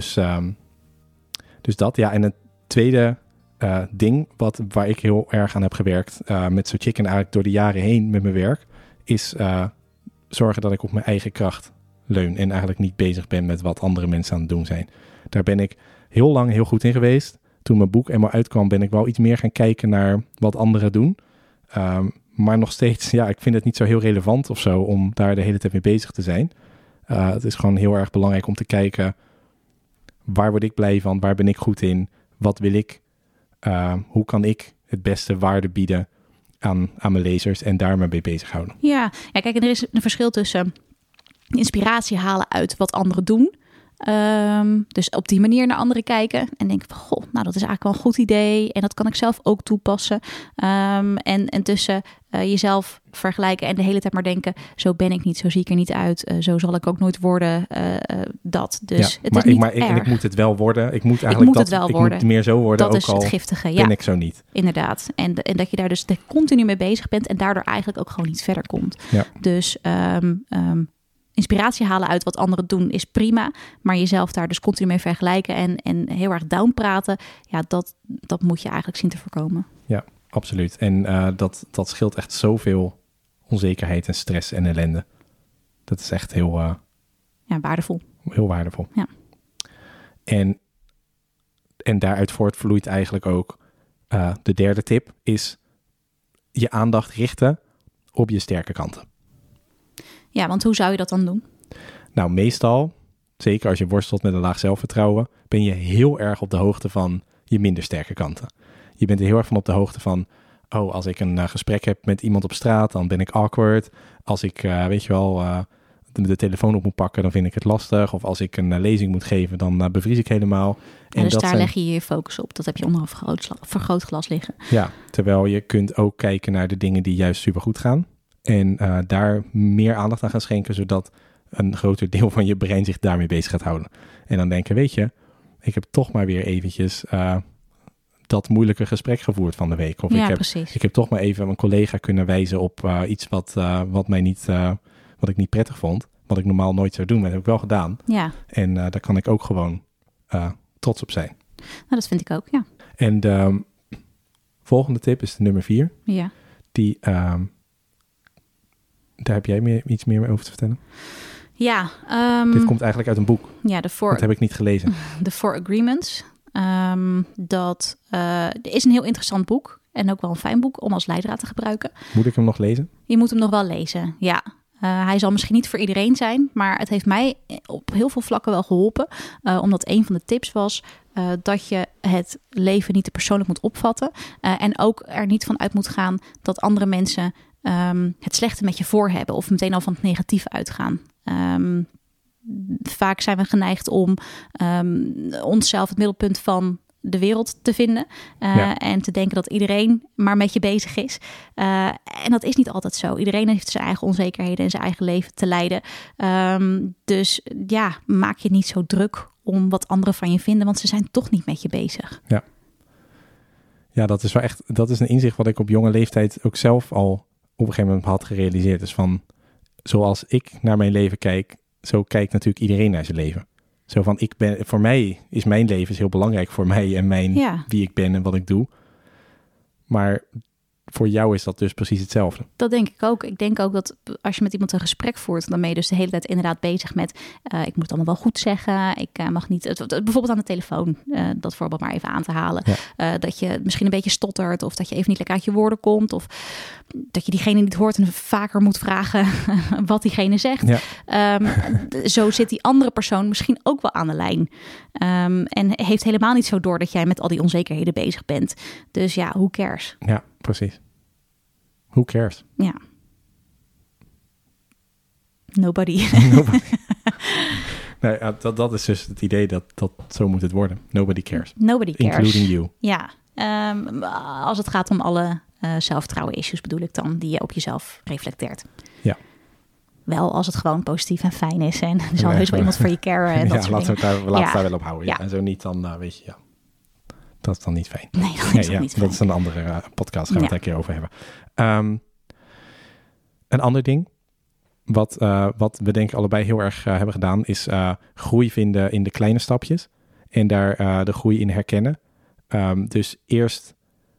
Dus dat, ja. En het tweede ding waar ik heel erg aan heb gewerkt met So Chicken eigenlijk door de jaren heen met mijn werk, is zorgen dat ik op mijn eigen kracht leun en eigenlijk niet bezig ben met wat andere mensen aan het doen zijn. Daar ben ik heel lang heel goed in geweest. toen mijn boek eenmaal uitkwam, ben ik wel iets meer gaan kijken naar wat anderen doen. Maar nog steeds, ik vind het niet zo heel relevant of zo om daar de hele tijd mee bezig te zijn. Het is gewoon heel erg belangrijk om te kijken, waar word ik blij van? Waar ben ik goed in? Wat wil ik? Hoe kan ik het beste waarde bieden aan mijn lezers en daar mee bezighouden? Ja, kijk, en er is een verschil tussen inspiratie halen uit wat anderen doen. Dus op die manier naar anderen kijken en denken van, goh, nou dat is eigenlijk wel een goed idee en dat kan ik zelf ook toepassen. En tussen jezelf vergelijken en de hele tijd maar denken, zo ben ik niet, zo zie ik er niet uit, zo zal ik ook nooit worden. Dat. Dus het is niet erg. En ik moet het wel worden. Ik moet meer zo worden. Dat ook is het giftige. Ben ik zo niet. Inderdaad. En dat je daar dus continu mee bezig bent en daardoor eigenlijk ook gewoon niet verder komt. Ja. Dus inspiratie halen uit wat anderen doen is prima. Maar jezelf daar dus continu mee vergelijken en heel erg down praten. Ja, dat moet je eigenlijk zien te voorkomen. Ja, absoluut. En dat scheelt echt zoveel onzekerheid en stress en ellende. Dat is echt heel... waardevol. Heel waardevol. Ja. En daaruit voortvloeit eigenlijk ook de derde tip is je aandacht richten op je sterke kanten. Ja, want hoe zou je dat dan doen? Nou, meestal, zeker als je worstelt met een laag zelfvertrouwen, ben je heel erg op de hoogte van je minder sterke kanten. Je bent er heel erg van op de hoogte van, als ik een gesprek heb met iemand op straat, dan ben ik awkward. Als ik, de telefoon op moet pakken, dan vind ik het lastig. Of als ik een lezing moet geven, dan bevries ik helemaal. Ja, dus daar leg je je focus op. Dat heb je onder een vergrootglas liggen. Ja, terwijl je kunt ook kijken naar de dingen die juist supergoed gaan. En daar meer aandacht aan gaan schenken, zodat een groter deel van je brein zich daarmee bezig gaat houden. En dan denken, weet je, ik heb toch maar weer eventjes dat moeilijke gesprek gevoerd van de week. Of ik heb toch maar even mijn collega kunnen wijzen op iets wat ik niet prettig vond. Wat ik normaal nooit zou doen, maar dat heb ik wel gedaan. Ja. En daar kan ik ook gewoon trots op zijn. Nou, dat vind ik ook, ja. En de volgende tip is de nummer 4. Ja. Die... Daar heb jij iets meer over te vertellen? Ja. Dit komt eigenlijk uit een boek. Ja, dat heb ik niet gelezen. The Four Agreements. Dat is een heel interessant boek. En ook wel een fijn boek om als leidraad te gebruiken. Moet ik hem nog lezen? Je moet hem nog wel lezen, ja. Hij zal misschien niet voor iedereen zijn, maar het heeft mij op heel veel vlakken wel geholpen. Omdat een van de tips was dat je het leven niet te persoonlijk moet opvatten. En ook er niet van uit moet gaan dat andere mensen het slechte met je voor hebben of meteen al van het negatieve uitgaan. Vaak zijn we geneigd om onszelf het middelpunt van de wereld te vinden. En te denken dat iedereen maar met je bezig is. En dat is niet altijd zo. Iedereen heeft zijn eigen onzekerheden en zijn eigen leven te leiden. Dus maak je niet zo druk om wat anderen van je vinden, want ze zijn toch niet met je bezig. Ja, dat is wel echt, dat is een inzicht wat ik op jonge leeftijd ook zelf al op een gegeven moment had gerealiseerd. Dus van, zoals ik naar mijn leven kijk, zo kijkt natuurlijk iedereen naar zijn leven. Zo van, voor mij is mijn leven heel belangrijk voor mij en wie ik ben en wat ik doe. Maar voor jou is dat dus precies hetzelfde. Dat denk ik ook. Ik denk ook dat als je met iemand een gesprek voert, dan ben je dus de hele tijd inderdaad bezig met, ik moet het allemaal wel goed zeggen. Ik mag niet, bijvoorbeeld aan de telefoon, dat voorbeeld maar even aan te halen. Ja. Dat je misschien een beetje stottert of dat je even niet lekker uit je woorden komt. Of dat je diegene niet hoort en vaker moet vragen wat diegene zegt. Ja. Zo zit die andere persoon misschien ook wel aan de lijn. En heeft helemaal niet zo door dat jij met al die onzekerheden bezig bent. Dus ja, who cares? Ja, precies. Who cares? Ja. Nobody. Nee, dat is dus het idee dat zo moet het worden. Nobody cares. Nobody cares. Including you. Ja. Als het gaat om alle zelfvertrouwen issues bedoel ik dan, die je op jezelf reflecteert. Ja. Wel als het gewoon positief en fijn is. En er zal heus wel iemand voor je caren. En dat laten we het daar wel op houden. Ja. En zo niet, dan weet je, dat is dan niet fijn. Nee, dat is niet fijn. Dat is een andere podcast, gaan we het een keer over hebben. Een ander ding, wat we denk ik allebei heel erg hebben gedaan, is groei vinden in de kleine stapjes. En daar de groei in herkennen. Dus eerst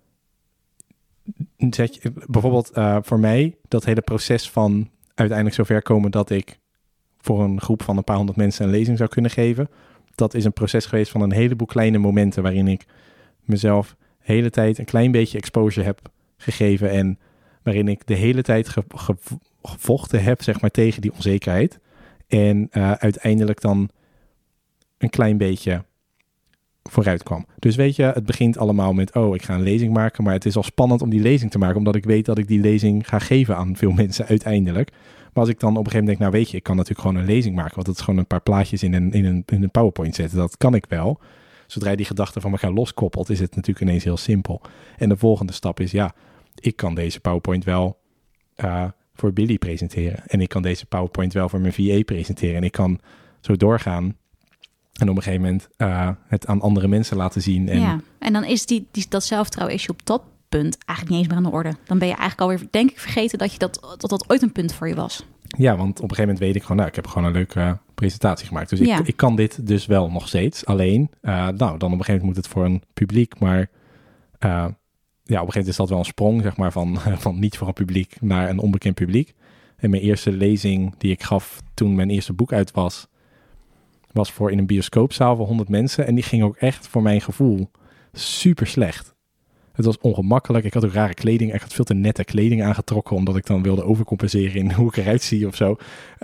zet je bijvoorbeeld voor mij dat hele proces van uiteindelijk zover komen dat ik voor een groep van een paar honderd mensen een lezing zou kunnen geven. Dat is een proces geweest van een heleboel kleine momenten waarin ik mezelf de hele tijd een klein beetje exposure heb gegeven en waarin ik de hele tijd gevochten heb, zeg maar, tegen die onzekerheid. En uiteindelijk dan een klein beetje vooruit kwam. Dus weet je, het begint allemaal met, ik ga een lezing maken, maar het is al spannend om die lezing te maken, omdat ik weet dat ik die lezing ga geven aan veel mensen uiteindelijk. Maar als ik dan op een gegeven moment denk, weet je, ik kan natuurlijk gewoon een lezing maken, want dat is gewoon een paar plaatjes in een PowerPoint zetten. Dat kan ik wel. Zodra je die gedachte van elkaar loskoppelt, is het natuurlijk ineens heel simpel. En de volgende stap is, ik kan deze PowerPoint wel voor Billy presenteren. En ik kan deze PowerPoint wel voor mijn VA presenteren. En ik kan zo doorgaan. En op een gegeven moment het aan andere mensen laten zien. En dan is dat zelfvertrouwen is je op dat punt eigenlijk niet eens meer aan de orde. Dan ben je eigenlijk alweer, denk ik, vergeten dat ooit een punt voor je was. Ja, want op een gegeven moment weet ik gewoon, ik heb gewoon een leuke presentatie gemaakt. Dus ik kan dit dus wel nog steeds. Alleen, dan op een gegeven moment moet het voor een publiek. Maar op een gegeven moment is dat wel een sprong, zeg maar, van niet voor een publiek naar een onbekend publiek. En mijn eerste lezing die ik gaf toen mijn eerste boek uit was voor in een bioscoopzaal van 100 mensen. En die ging ook echt, voor mijn gevoel, super slecht. Het was ongemakkelijk. Ik had ook rare kleding. Ik had veel te nette kleding aangetrokken, omdat ik dan wilde overcompenseren in hoe ik eruit zie of zo.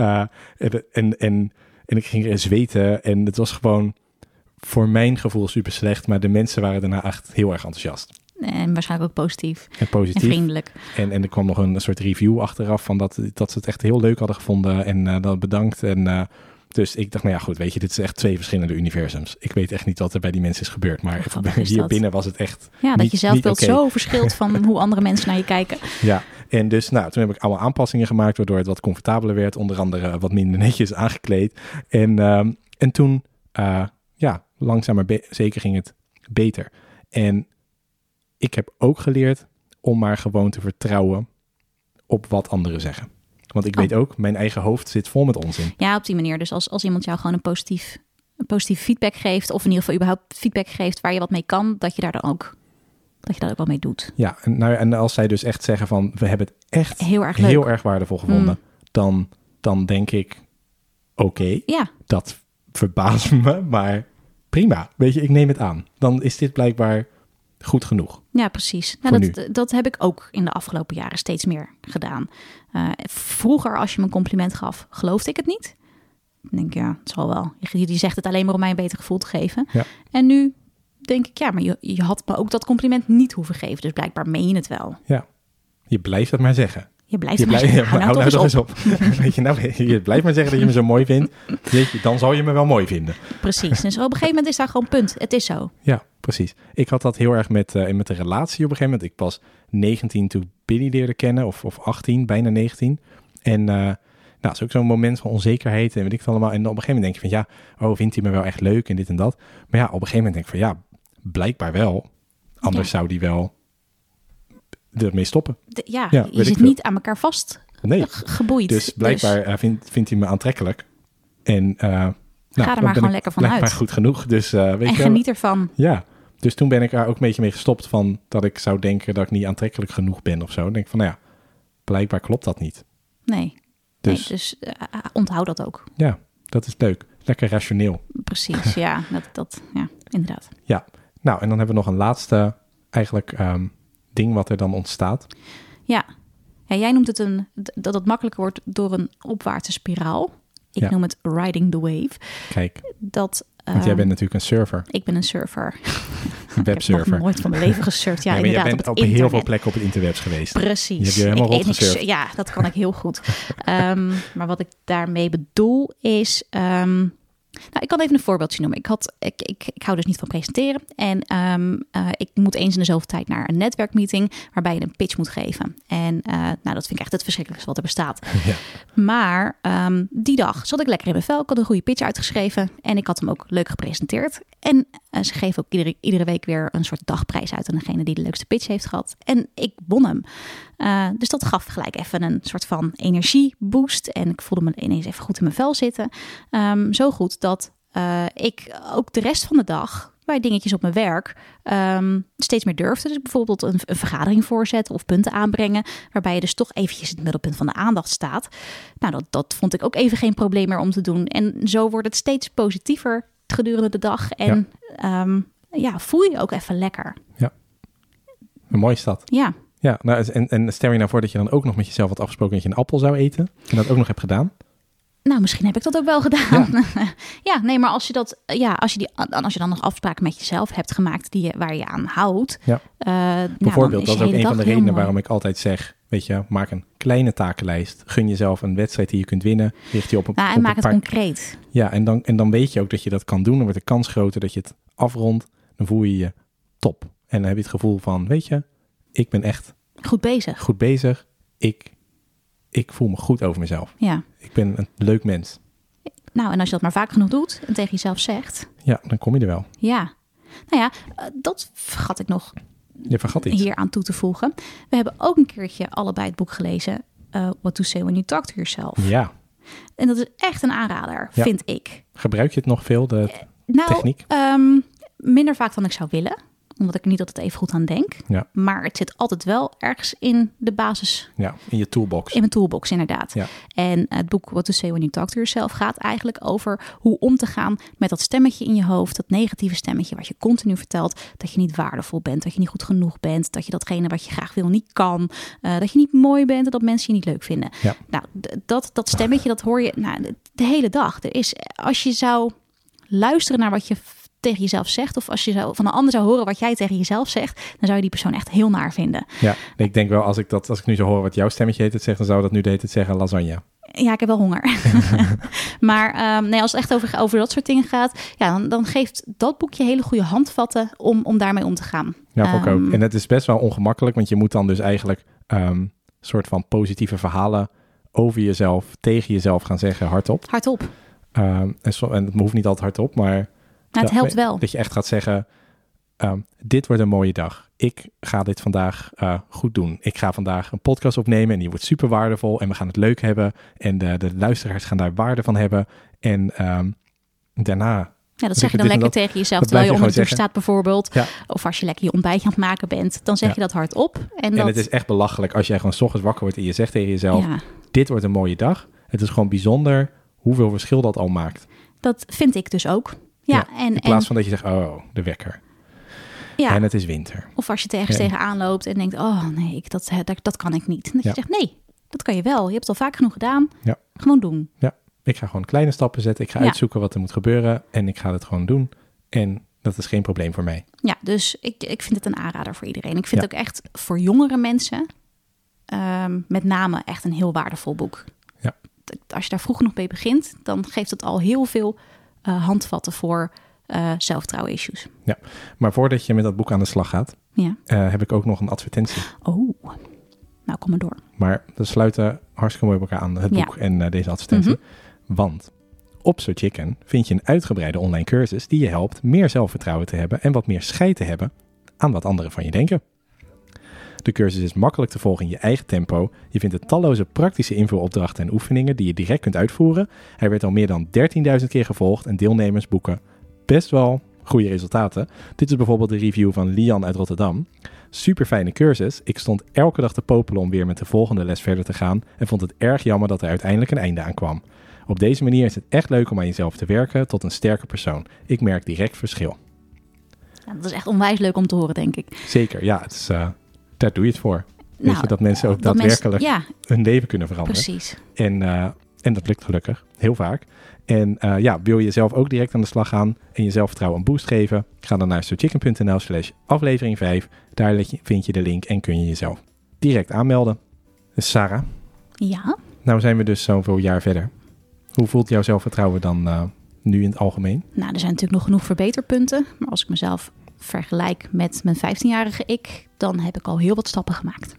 En ik ging er zweten. En het was gewoon voor mijn gevoel super slecht. Maar de mensen waren daarna echt heel erg enthousiast. En waarschijnlijk ook positief. En vriendelijk. En er kwam nog een soort review achteraf van dat ze het echt heel leuk hadden gevonden. En dat bedankt. En dus ik dacht, goed, weet je, dit is echt 2 verschillende universums. Ik weet echt niet wat er bij die mensen is gebeurd. Maar hier binnen was het echt dat je zelfbeeld zo verschilt van hoe andere mensen naar je kijken. Ja, en dus toen heb ik allemaal aanpassingen gemaakt, waardoor het wat comfortabeler werd. Onder andere wat minder netjes aangekleed. En toen, langzaam maar zeker ging het beter. En ik heb ook geleerd om maar gewoon te vertrouwen op wat anderen zeggen. Want ik weet ook, mijn eigen hoofd zit vol met onzin. Ja, op die manier. Dus als iemand jou gewoon een positief feedback geeft, of in ieder geval überhaupt feedback geeft waar je wat mee kan, dat je daar ook wat mee doet. Ja, en als zij dus echt zeggen van, we hebben het echt heel erg waardevol gevonden, dan denk ik, oké, dat verbaast me, maar prima. Weet je, ik neem het aan. Dan is dit blijkbaar goed genoeg. Ja, precies. Dat heb ik ook in de afgelopen jaren steeds meer gedaan. Vroeger, als je me een compliment gaf, geloofde ik het niet. Ik denk, het zal wel. Je zegt het alleen maar om mij een beter gevoel te geven. Ja. En nu denk ik, maar je had me ook dat compliment niet hoeven geven. Dus blijkbaar meen je het wel. Ja, je blijft het maar zeggen. Je blijft maar zeggen. Hou nou toch eens op. Weet je blijft maar zeggen dat je me zo mooi vindt. Weet je, dan zal je me wel mooi vinden. Precies. Dus op een gegeven moment is daar gewoon punt. Het is zo. Ja, precies. Ik had dat heel erg met de relatie op een gegeven moment. Ik was 19 toen Billy leerde kennen. Of 18, bijna 19. En dat is ook zo'n moment van onzekerheid. En weet ik het allemaal. En op een gegeven moment denk je van vindt hij me wel echt leuk en dit en dat. Maar op een gegeven moment denk ik van blijkbaar wel. Anders zou die wel ermee stoppen. Je zit niet aan elkaar vast geboeid. Dus blijkbaar vindt hij me aantrekkelijk. En ga er maar gewoon lekker van uit. Maar goed genoeg. Dus, geniet ervan. Ja, dus toen ben ik er ook een beetje mee gestopt van dat ik zou denken dat ik niet aantrekkelijk genoeg ben of zo. Dan denk ik van blijkbaar klopt dat niet. Nee, dus onthoud dat ook. Ja, dat is leuk. Lekker rationeel. Precies, ja, dat inderdaad. Ja, nou en dan hebben we nog een laatste eigenlijk ding wat er dan ontstaat. Ja, jij noemt het dat het makkelijker wordt door een opwaartse spiraal. Ik noem het riding the wave. Kijk, want jij bent natuurlijk een surfer. Ik ben een surfer. Een websurfer. Ik heb nog nooit van mijn leven gesurfd. Ja, maar inderdaad, jij bent op heel veel plekken op het interwebs geweest. Precies. Je hebt je helemaal rot gesurfd. Ja, dat kan ik heel goed. Maar wat ik daarmee bedoel is... ik kan even een voorbeeldje noemen. Ik hou dus niet van presenteren. En ik moet eens in de zoveel tijd naar een netwerkmeeting waarbij je een pitch moet geven. En dat vind ik echt het verschrikkelijkste wat er bestaat. Ja. Maar die dag zat ik lekker in mijn vel. Ik had een goede pitch uitgeschreven. En ik had hem ook leuk gepresenteerd. En ze geven ook iedere week weer een soort dagprijs uit aan degene die de leukste pitch heeft gehad. En ik won hem. Dus dat gaf gelijk even een soort van energieboost. En ik voelde me ineens even goed in mijn vel zitten. Zo goed dat ik ook de rest van de dag bij dingetjes op mijn werk steeds meer durfde. Dus bijvoorbeeld een vergadering voorzetten of punten aanbrengen, waarbij je dus toch eventjes in het middelpunt van de aandacht staat. Nou, dat vond ik ook even geen probleem meer om te doen. En zo wordt het steeds positiever gedurende de dag. En voel je ook even lekker. Mooi is dat. Ja. Ja, nou, en stel je nou voor dat je dan ook nog met jezelf had afgesproken dat je een appel zou eten. En dat ook nog hebt gedaan. Nou, misschien heb ik dat ook wel gedaan. Ja, nee, maar als je dan nog afspraken met jezelf hebt gemaakt waar je aan houdt. Ja. Bijvoorbeeld, dat is ook een van de redenen waarom ik altijd zeg, weet je, maak een kleine takenlijst. Gun jezelf een wedstrijd die je kunt winnen. Richt je op en maak het concreet. Ja, en dan weet je ook dat je dat kan doen. Dan wordt de kans groter dat je het afrondt. Dan voel je je top. En dan heb je het gevoel van, weet je, ik ben echt goed bezig. Ik voel me goed over mezelf. Ja. Ik ben een leuk mens. Nou, en als je dat maar vaak genoeg doet en tegen jezelf zegt. Ja, dan kom je er wel. Ja. Nou ja, dat vergat ik nog Je vergat iets. Hier aan toe te voegen. We hebben ook een keertje allebei het boek gelezen. What to Say When You Talk to Yourself. Ja. En dat is echt een aanrader, vind ik. Gebruik je het nog veel, de techniek? Minder vaak dan ik zou willen. Omdat ik er niet altijd even goed aan denk. Ja. Maar het zit altijd wel ergens in de basis. Ja, in je toolbox. In mijn toolbox, inderdaad. Ja. En het boek What to Say When You Talk to Yourself gaat eigenlijk over hoe om te gaan met dat stemmetje in je hoofd. Dat negatieve stemmetje wat je continu vertelt. Dat je niet waardevol bent, dat je niet goed genoeg bent. Dat je datgene wat je graag wil niet kan. Dat je niet mooi bent en dat mensen je niet leuk vinden. Ja. Nou, dat stemmetje, dat hoor je de hele dag. Als je zou luisteren naar wat je tegen jezelf zegt, of als je van een ander zou horen wat jij tegen jezelf zegt, dan zou je die persoon echt heel naar vinden. Ja, ik denk wel, als ik nu zou horen wat jouw stemmetje heet het zegt, dan zou dat nu de hele tijd zeggen lasagne. Ja, ik heb wel honger. Maar als het echt over dat soort dingen gaat, ja, dan geeft dat boekje hele goede handvatten om daarmee om te gaan. Ja, vond ik ook. En het is best wel ongemakkelijk, want je moet dan dus eigenlijk soort van positieve verhalen over jezelf, tegen jezelf gaan zeggen, hardop. Hardop. En het hoeft niet altijd hardop, maar het helpt wel. Dat je echt gaat zeggen, dit wordt een mooie dag. Ik ga dit vandaag goed doen. Ik ga vandaag een podcast opnemen en die wordt super waardevol. En we gaan het leuk hebben. En de luisteraars gaan daar waarde van hebben. En daarna... Ja, dat zeg je dan lekker tegen jezelf, terwijl je onder de douche staat bijvoorbeeld. Ja. Of als je lekker je ontbijtje aan het maken bent, dan zeg je dat hardop. En het is echt belachelijk als jij gewoon 's ochtends wakker wordt en je zegt tegen jezelf, dit wordt een mooie dag. Het is gewoon bijzonder hoeveel verschil dat al maakt. Dat vind ik dus ook. Ja, in plaats van dat je zegt, oh, de wekker. Ja. En het is winter. Of als je tegenaan loopt en denkt, oh nee, dat kan ik niet. En dat je zegt, nee, dat kan je wel. Je hebt het al vaak genoeg gedaan. Ja. Gewoon doen. Ja, ik ga gewoon kleine stappen zetten. Ik ga uitzoeken wat er moet gebeuren. En ik ga het gewoon doen. En dat is geen probleem voor mij. Ja, dus ik vind het een aanrader voor iedereen. Ik vind het ook echt voor jongere mensen met name echt een heel waardevol boek. Ja. Als je daar vroeg nog mee begint, dan geeft het al heel veel handvatten voor zelfvertrouwen-issues. Ja, maar voordat je met dat boek aan de slag gaat, heb ik ook nog een advertentie. Oh, nou kom maar door. Maar we sluiten hartstikke mooi op elkaar aan, het boek en deze advertentie. Mm-hmm. Want op So Chicken vind je een uitgebreide online cursus die je helpt meer zelfvertrouwen te hebben en wat meer scheid te hebben aan wat anderen van je denken. De cursus is makkelijk te volgen in je eigen tempo. Je vindt er talloze praktische invulopdrachten en oefeningen die je direct kunt uitvoeren. Hij werd al meer dan 13.000 keer gevolgd en deelnemers boeken best wel goede resultaten. Dit is bijvoorbeeld de review van Lian uit Rotterdam. Super fijne cursus. Ik stond elke dag te popelen om weer met de volgende les verder te gaan en vond het erg jammer dat er uiteindelijk een einde aan kwam. Op deze manier is het echt leuk om aan jezelf te werken tot een sterke persoon. Ik merk direct verschil. Ja, dat is echt onwijs leuk om te horen, denk ik. Zeker, ja. Het is, daar doe je het voor. Weet je, dat mensen ook daadwerkelijk hun leven kunnen veranderen. Precies. En dat lukt gelukkig, heel vaak. En wil je zelf ook direct aan de slag gaan en je zelfvertrouwen een boost geven? Ga dan naar sochicken.nl/aflevering 5. Daar vind je de link en kun je jezelf direct aanmelden. Dus Sarah. Ja? Nou zijn we dus zoveel jaar verder. Hoe voelt jouw zelfvertrouwen dan nu in het algemeen? Nou, er zijn natuurlijk nog genoeg verbeterpunten. Maar als ik mezelf vergelijk met mijn 15-jarige ik, dan heb ik al heel wat stappen gemaakt.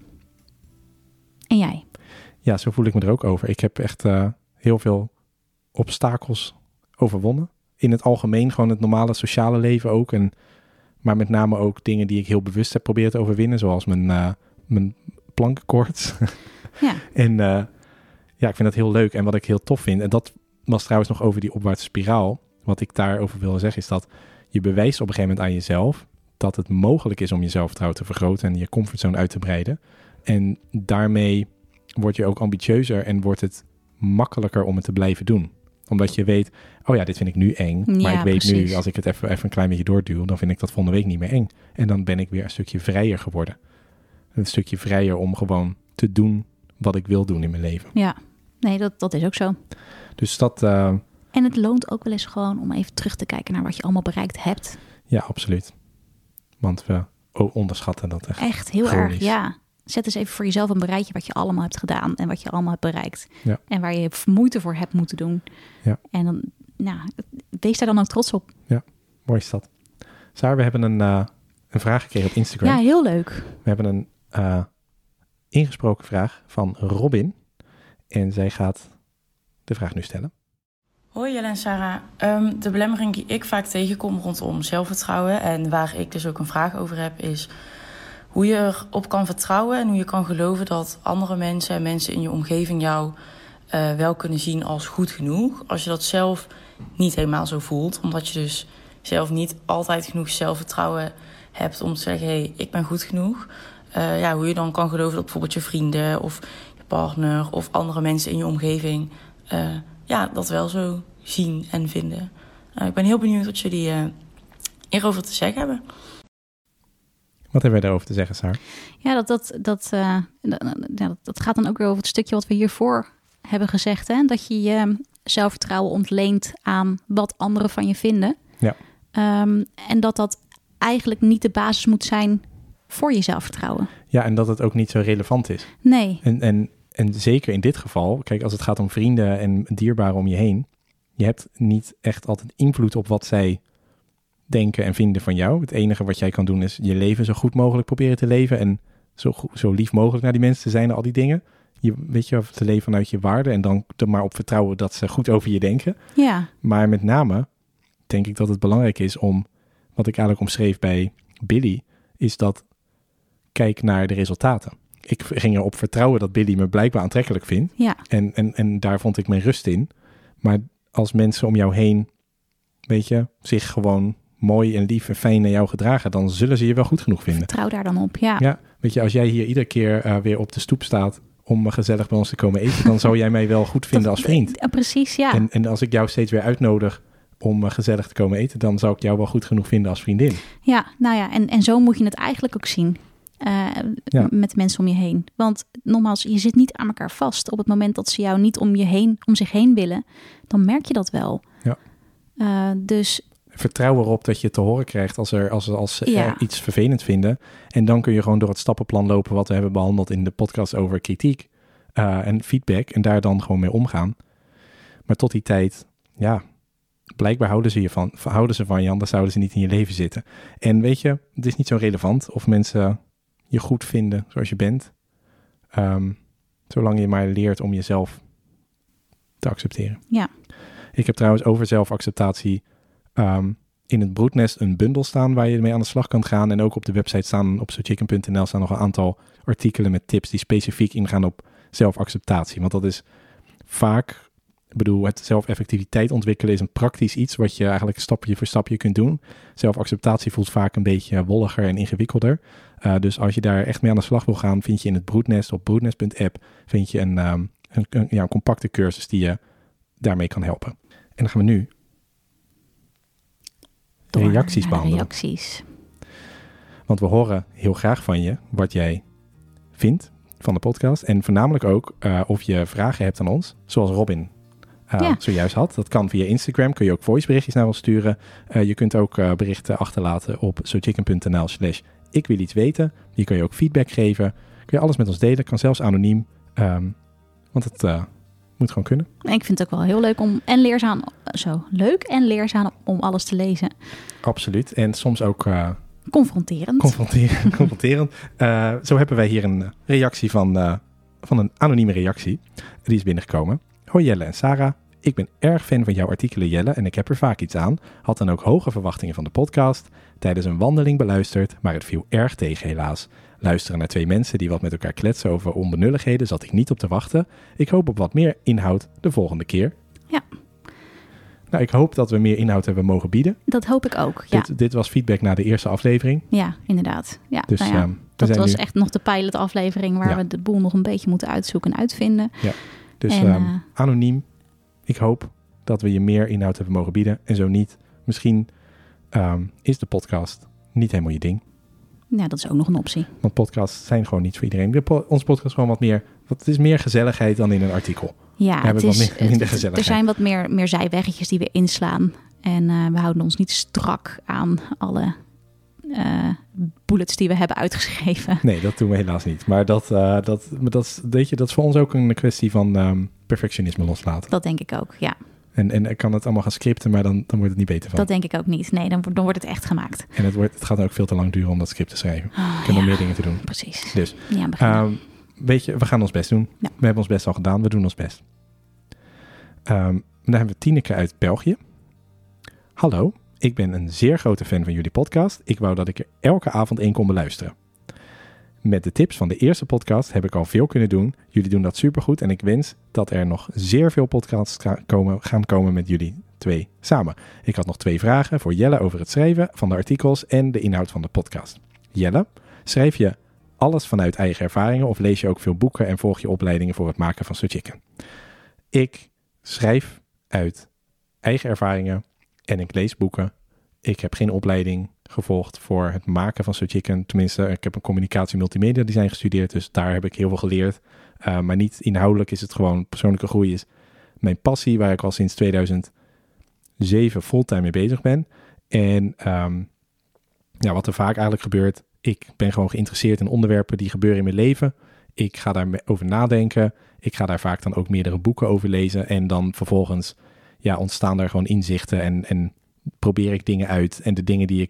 En jij? Ja, zo voel ik me er ook over. Ik heb echt heel veel obstakels overwonnen. In het algemeen, gewoon het normale sociale leven ook. Maar met name ook dingen die ik heel bewust heb proberen te overwinnen. Zoals mijn plankenkoorts. Ja. En ik vind dat heel leuk. En wat ik heel tof vind, en dat was trouwens nog over die opwaartse spiraal. Wat ik daarover wilde zeggen is dat je bewijst op een gegeven moment aan jezelf dat het mogelijk is om je zelfvertrouwen te vergroten en je comfortzone uit te breiden. En daarmee word je ook ambitieuzer en wordt het makkelijker om het te blijven doen. Omdat je weet, oh ja, dit vind ik nu eng. Maar ik weet nu, als ik het even een klein beetje doorduw, dan vind ik dat volgende week niet meer eng. En dan ben ik weer een stukje vrijer geworden. Een stukje vrijer om gewoon te doen wat ik wil doen in mijn leven. Ja, nee, dat is ook zo. Dus dat... En het loont ook wel eens gewoon om even terug te kijken naar wat je allemaal bereikt hebt. Ja, absoluut. Want we onderschatten dat echt. Echt heel chronisch. erg, ja. Zet eens even voor jezelf een bereidje wat je allemaal hebt gedaan en wat je allemaal hebt bereikt. Ja. En waar je moeite voor hebt moeten doen. Ja. En dan, wees daar dan ook trots op. Ja, mooi is dat. Saar, we hebben een vraag gekregen op Instagram. Ja, heel leuk. We hebben een ingesproken vraag van Robin. En zij gaat de vraag nu stellen. Hoi Jelle en Sarah. De belemmering die ik vaak tegenkom rondom zelfvertrouwen en waar ik dus ook een vraag over heb, is hoe je erop kan vertrouwen en hoe je kan geloven dat andere mensen en mensen in je omgeving jou wel kunnen zien als goed genoeg. Als je dat zelf niet helemaal zo voelt, omdat je dus zelf niet altijd genoeg zelfvertrouwen hebt om te zeggen, hey, ik ben goed genoeg. Hoe je dan kan geloven dat bijvoorbeeld je vrienden of je partner of andere mensen in je omgeving dat wel zo zien en vinden. Ik ben heel benieuwd wat jullie hierover te zeggen hebben. Wat hebben wij daarover te zeggen, Saar? Ja, dat gaat dan ook weer over het stukje wat we hiervoor hebben gezegd. Hè? Dat je je zelfvertrouwen ontleent aan wat anderen van je vinden. Ja. En dat eigenlijk niet de basis moet zijn voor je zelfvertrouwen. Ja, en dat het ook niet zo relevant is. Nee. En zeker in dit geval, kijk, als het gaat om vrienden en dierbaren om je heen, je hebt niet echt altijd invloed op wat zij denken en vinden van jou. Het enige wat jij kan doen is je leven zo goed mogelijk proberen te leven en zo lief mogelijk naar die mensen te zijn en al die dingen. Te leven vanuit je waarde en dan er maar op vertrouwen dat ze goed over je denken. Ja. Maar met name denk ik dat het belangrijk is om, wat ik eigenlijk omschreef bij Billy, is dat kijk naar de resultaten. Ik ging erop vertrouwen dat Billy me blijkbaar aantrekkelijk vindt. Ja. En daar vond ik mijn rust in. Maar als mensen om jou heen, zich gewoon mooi en lief en fijn naar jou gedragen, dan zullen ze je wel goed genoeg vinden. Vertrouw daar dan op, ja. Ja, als jij hier iedere keer weer op de stoep staat om gezellig bij ons te komen eten, dan zou jij mij wel goed vinden als vriend. Precies, ja. En als ik jou steeds weer uitnodig om gezellig te komen eten, dan zou ik jou wel goed genoeg vinden als vriendin. Ja, en zo moet je het eigenlijk ook zien. Met mensen om je heen. Want nogmaals, je zit niet aan elkaar vast. Op het moment dat ze jou niet om zich heen willen, dan merk je dat wel. Ja. Dus vertrouw erop dat je te horen krijgt als ze iets vervelend vinden. En dan kun je gewoon door het stappenplan lopen wat we hebben behandeld in de podcast over kritiek en feedback en daar dan gewoon mee omgaan. Maar tot die tijd, blijkbaar houden ze van je, anders zouden ze niet in je leven zitten. En weet je, het is niet zo relevant of mensen je goed vinden zoals je bent. Zolang je maar leert om jezelf te accepteren. Ja. Ik heb trouwens over zelfacceptatie in het broednest een bundel staan waar je mee aan de slag kan gaan. En ook op de website staan, op sochicken.nl staan nog een aantal artikelen met tips die specifiek ingaan op zelfacceptatie. Want dat is vaak, het zelfeffectiviteit ontwikkelen is een praktisch iets wat je eigenlijk stapje voor stapje kunt doen. Zelfacceptatie voelt vaak een beetje wolliger en ingewikkelder. Dus als je daar echt mee aan de slag wil gaan, vind je in het broednest op broednest.app vind je een compacte cursus die je daarmee kan helpen. En dan gaan we nu reacties behandelen. Reacties. Want we horen heel graag van je wat jij vindt van de podcast. En voornamelijk ook of je vragen hebt aan ons, zoals Robin zojuist had. Dat kan via Instagram, kun je ook voiceberichtjes naar ons sturen. Je kunt ook berichten achterlaten op sochicken.nl/ik wil iets weten. Hier kun je ook feedback geven. Kun je alles met ons delen, kan zelfs anoniem. Want het moet gewoon kunnen. En ik vind het ook wel heel leuk en leerzaam om alles te lezen. Absoluut. En soms ook confronterend. Confronterend. Zo hebben wij hier een reactie van een anonieme reactie. Die is binnengekomen. Hoi Jelle en Sarah. Ik ben erg fan van jouw artikelen, Jelle, en ik heb er vaak iets aan. Had dan ook hoge verwachtingen van de podcast. Tijdens een wandeling beluisterd, maar het viel erg tegen helaas. Luisteren naar twee mensen die wat met elkaar kletsen over onbenulligheden zat ik niet op te wachten. Ik hoop op wat meer inhoud de volgende keer. Ja. Nou, ik hoop dat we meer inhoud hebben mogen bieden. Dat hoop ik ook, ja. Dit was feedback na de eerste aflevering. Ja, inderdaad. Ja, dus, dat was echt nog de pilotaflevering waar we de boel nog een beetje moeten uitzoeken en uitvinden. Ja. Dus anoniem, ik hoop dat we je meer inhoud hebben mogen bieden. En zo niet, misschien is de podcast niet helemaal je ding. Ja, dat is ook nog een optie. Want podcasts zijn gewoon niet voor iedereen. Onze podcast is gewoon het is meer gezelligheid dan in een artikel. Ja, we hebben wat minder gezelligheid. Er zijn wat meer zijweggetjes die we inslaan. En we houden ons niet strak aan alle bullets die we hebben uitgeschreven. Nee, dat doen we helaas niet. Maar dat is voor ons ook een kwestie van perfectionisme loslaten. Dat denk ik ook, ja. En ik kan het allemaal gaan scripten, maar dan wordt het niet beter van. Dat denk ik ook niet. Nee, dan wordt het echt gemaakt. En het gaat ook veel te lang duren om dat script te schrijven. Ik heb nog meer dingen te doen. Precies. Dus, weet je, we gaan ons best doen. Ja. We hebben ons best al gedaan. We doen ons best. Dan hebben we Tineke uit België. Hallo, ik ben een zeer grote fan van jullie podcast. Ik wou dat ik er elke avond 1 kon beluisteren. Met de tips van de eerste podcast heb ik al veel kunnen doen. Jullie doen dat supergoed en ik wens dat er nog zeer veel podcasts gaan komen met jullie 2 samen. Ik had nog 2 vragen voor Jelle over het schrijven van de artikels en de inhoud van de podcast. Jelle, schrijf je alles vanuit eigen ervaringen of lees je ook veel boeken en volg je opleidingen voor het maken van So Chicken? Ik schrijf uit eigen ervaringen en ik lees boeken. Ik heb geen opleiding gevolgd voor het maken van So Chicken. Tenminste, ik heb een communicatie multimedia design gestudeerd, dus daar heb ik heel veel geleerd. Maar niet inhoudelijk is het gewoon persoonlijke groei is mijn passie, waar ik al sinds 2007 fulltime mee bezig ben. En wat er vaak eigenlijk gebeurt, ik ben gewoon geïnteresseerd in onderwerpen die gebeuren in mijn leven. Ik ga daarover nadenken. Ik ga daar vaak dan ook meerdere boeken over lezen. En dan vervolgens ontstaan er gewoon inzichten en probeer ik dingen uit. En de dingen die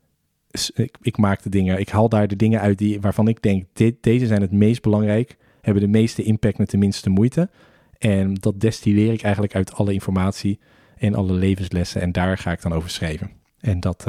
ik maak de dingen, ik haal daar de dingen uit waarvan ik denk, deze zijn het meest belangrijk, hebben de meeste impact met de minste moeite. En dat destilleer ik eigenlijk uit alle informatie en alle levenslessen. En daar ga ik dan over schrijven. En dat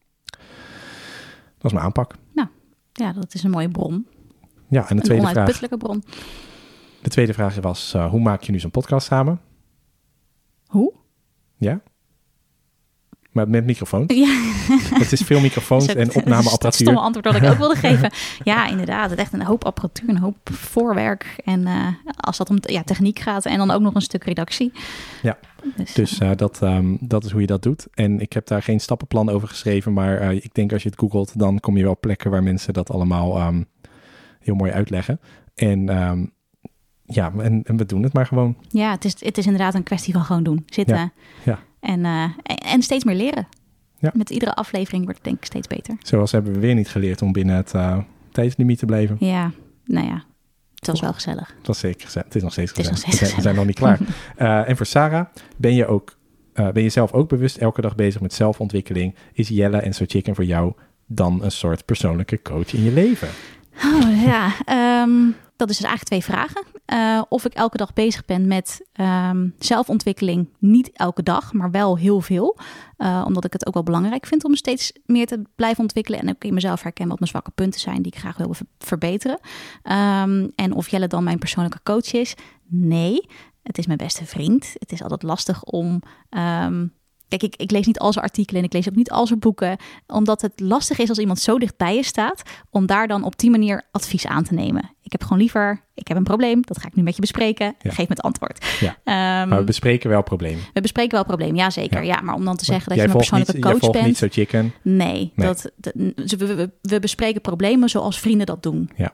is mijn aanpak. Nou, ja, dat is een mooie bron. Ja, en de tweede vraag. Een onuitputtelijke bron. De tweede vraag was, hoe maak je nu zo'n podcast samen? Hoe? Ja. Maar met microfoons. Ja. Het is veel microfoons en opnameapparatuur. Dat is stomme antwoord dat ik ook wilde geven. Ja, inderdaad. Het is echt een hoop apparatuur, een hoop voorwerk. En als dat om techniek gaat en dan ook nog een stuk redactie. Ja, dus dat is hoe je dat doet. En ik heb daar geen stappenplan over geschreven. Maar ik denk als je het googelt, dan kom je wel op plekken waar mensen dat allemaal heel mooi uitleggen. En en we doen het maar gewoon. Ja, het is inderdaad een kwestie van gewoon doen. Zitten. Ja. En steeds meer leren. Ja. Met iedere aflevering wordt het denk ik steeds beter. Zoals hebben we weer niet geleerd om binnen het tijdslimiet te blijven. Ja, nou ja. Het was wel gezellig. Het was zeker gezellig. Het is nog steeds gezellig. We zijn nog niet klaar. En voor Sarah, ben je zelf ook bewust elke dag bezig met zelfontwikkeling? Is Jelle en So Chicken voor jou dan een soort persoonlijke coach in je leven? Oh, ja, dat is dus eigenlijk 2 vragen. Of ik elke dag bezig ben met zelfontwikkeling. Niet elke dag, maar wel heel veel. Omdat ik het ook wel belangrijk vind om steeds meer te blijven ontwikkelen. En ook in mezelf herkennen wat mijn zwakke punten zijn die ik graag wil verbeteren. En of Jelle dan mijn persoonlijke coach is? Nee, het is mijn beste vriend. Het is altijd lastig om... Kijk, ik lees niet al zijn artikelen en ik lees ook niet al zijn boeken. Omdat het lastig is als iemand zo dicht bij je staat, om daar dan op die manier advies aan te nemen. Ik heb gewoon liever, ik heb een probleem, dat ga ik nu met je bespreken. Ja. Geef me het antwoord. Ja. Maar we bespreken wel problemen. We bespreken wel problemen, ja zeker. Ja, maar om dan te zeggen dat je mijn persoonlijke coach bent. Jij volgt niet So Chicken? Nee. We bespreken problemen zoals vrienden dat doen. Ja.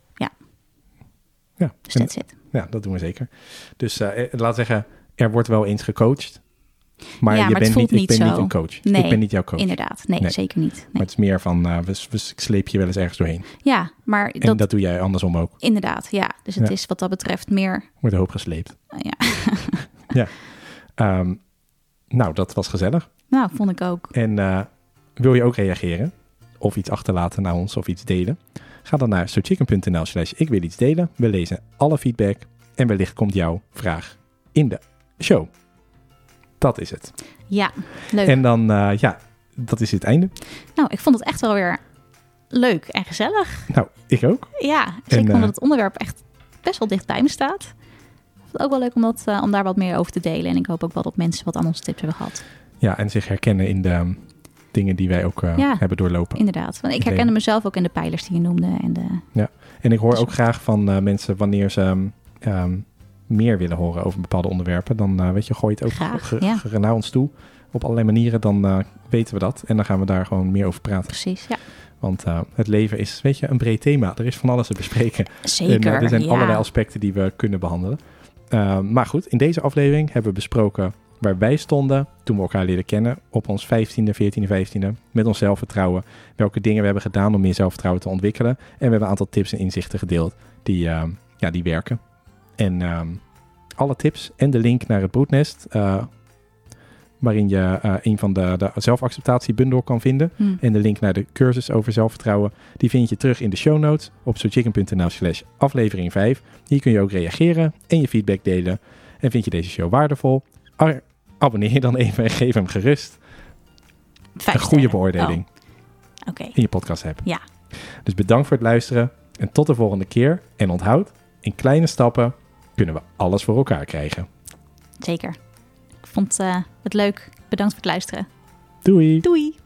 Dus that's it. Ja, dat doen we zeker. Dus laat zeggen, er wordt wel eens gecoacht. Maar je bent niet een coach. Nee, ik ben niet jouw coach. Inderdaad. Nee, zeker niet. Nee. Maar het is meer van, we sleep je wel eens ergens doorheen. Ja, maar... En dat doe jij andersom ook. Inderdaad, ja. Dus het is wat dat betreft meer... Wordt een hoop gesleept. Ja. Nou, dat was gezellig. Nou, vond ik ook. En wil je ook reageren? Of iets achterlaten naar ons of iets delen? Ga dan naar sochicken.nl/ik wil iets delen. We lezen alle feedback. En wellicht komt jouw vraag in de show. Dat is het. Ja, leuk. En dan, dat is het einde. Nou, ik vond het echt wel weer leuk en gezellig. Nou, ik ook. Ja, zeker omdat het onderwerp echt best wel dicht bij me staat. Ik vond het ook wel leuk om daar wat meer over te delen. En ik hoop ook wel dat mensen wat aan onze tips hebben gehad. Ja, en zich herkennen in de dingen die wij ook hebben doorlopen. Inderdaad, want ik herkende mezelf ook in de pijlers die je noemde. En ik hoor ook graag van mensen wanneer ze meer willen horen over bepaalde onderwerpen, dan gooi het ook Graag, naar ons toe. Op allerlei manieren, dan weten we dat. En dan gaan we daar gewoon meer over praten. Precies, ja. Want het leven is, een breed thema. Er is van alles te bespreken. Zeker, en, er zijn allerlei aspecten die we kunnen behandelen. Maar goed, in deze aflevering hebben we besproken waar wij stonden toen we elkaar leren kennen op ons 15e, 14e, 15e. Met ons zelfvertrouwen. Welke dingen we hebben gedaan om meer zelfvertrouwen te ontwikkelen. En we hebben een aantal tips en inzichten gedeeld die werken. En alle tips en de link naar het broednest, waarin je een van de zelfacceptatiebundel kan vinden. En de link naar de cursus over zelfvertrouwen, die vind je terug in de show notes op sochicken.nl/aflevering 5. Hier kun je ook reageren en je feedback delen. En vind je deze show waardevol? Abonneer je dan even en geef hem gerust 5 een goede beoordeling in je podcast app. Ja. Dus bedankt voor het luisteren en tot de volgende keer. En onthoud, in kleine stappen kunnen we alles voor elkaar krijgen. Zeker. Ik vond het leuk. Bedankt voor het luisteren. Doei! Doei!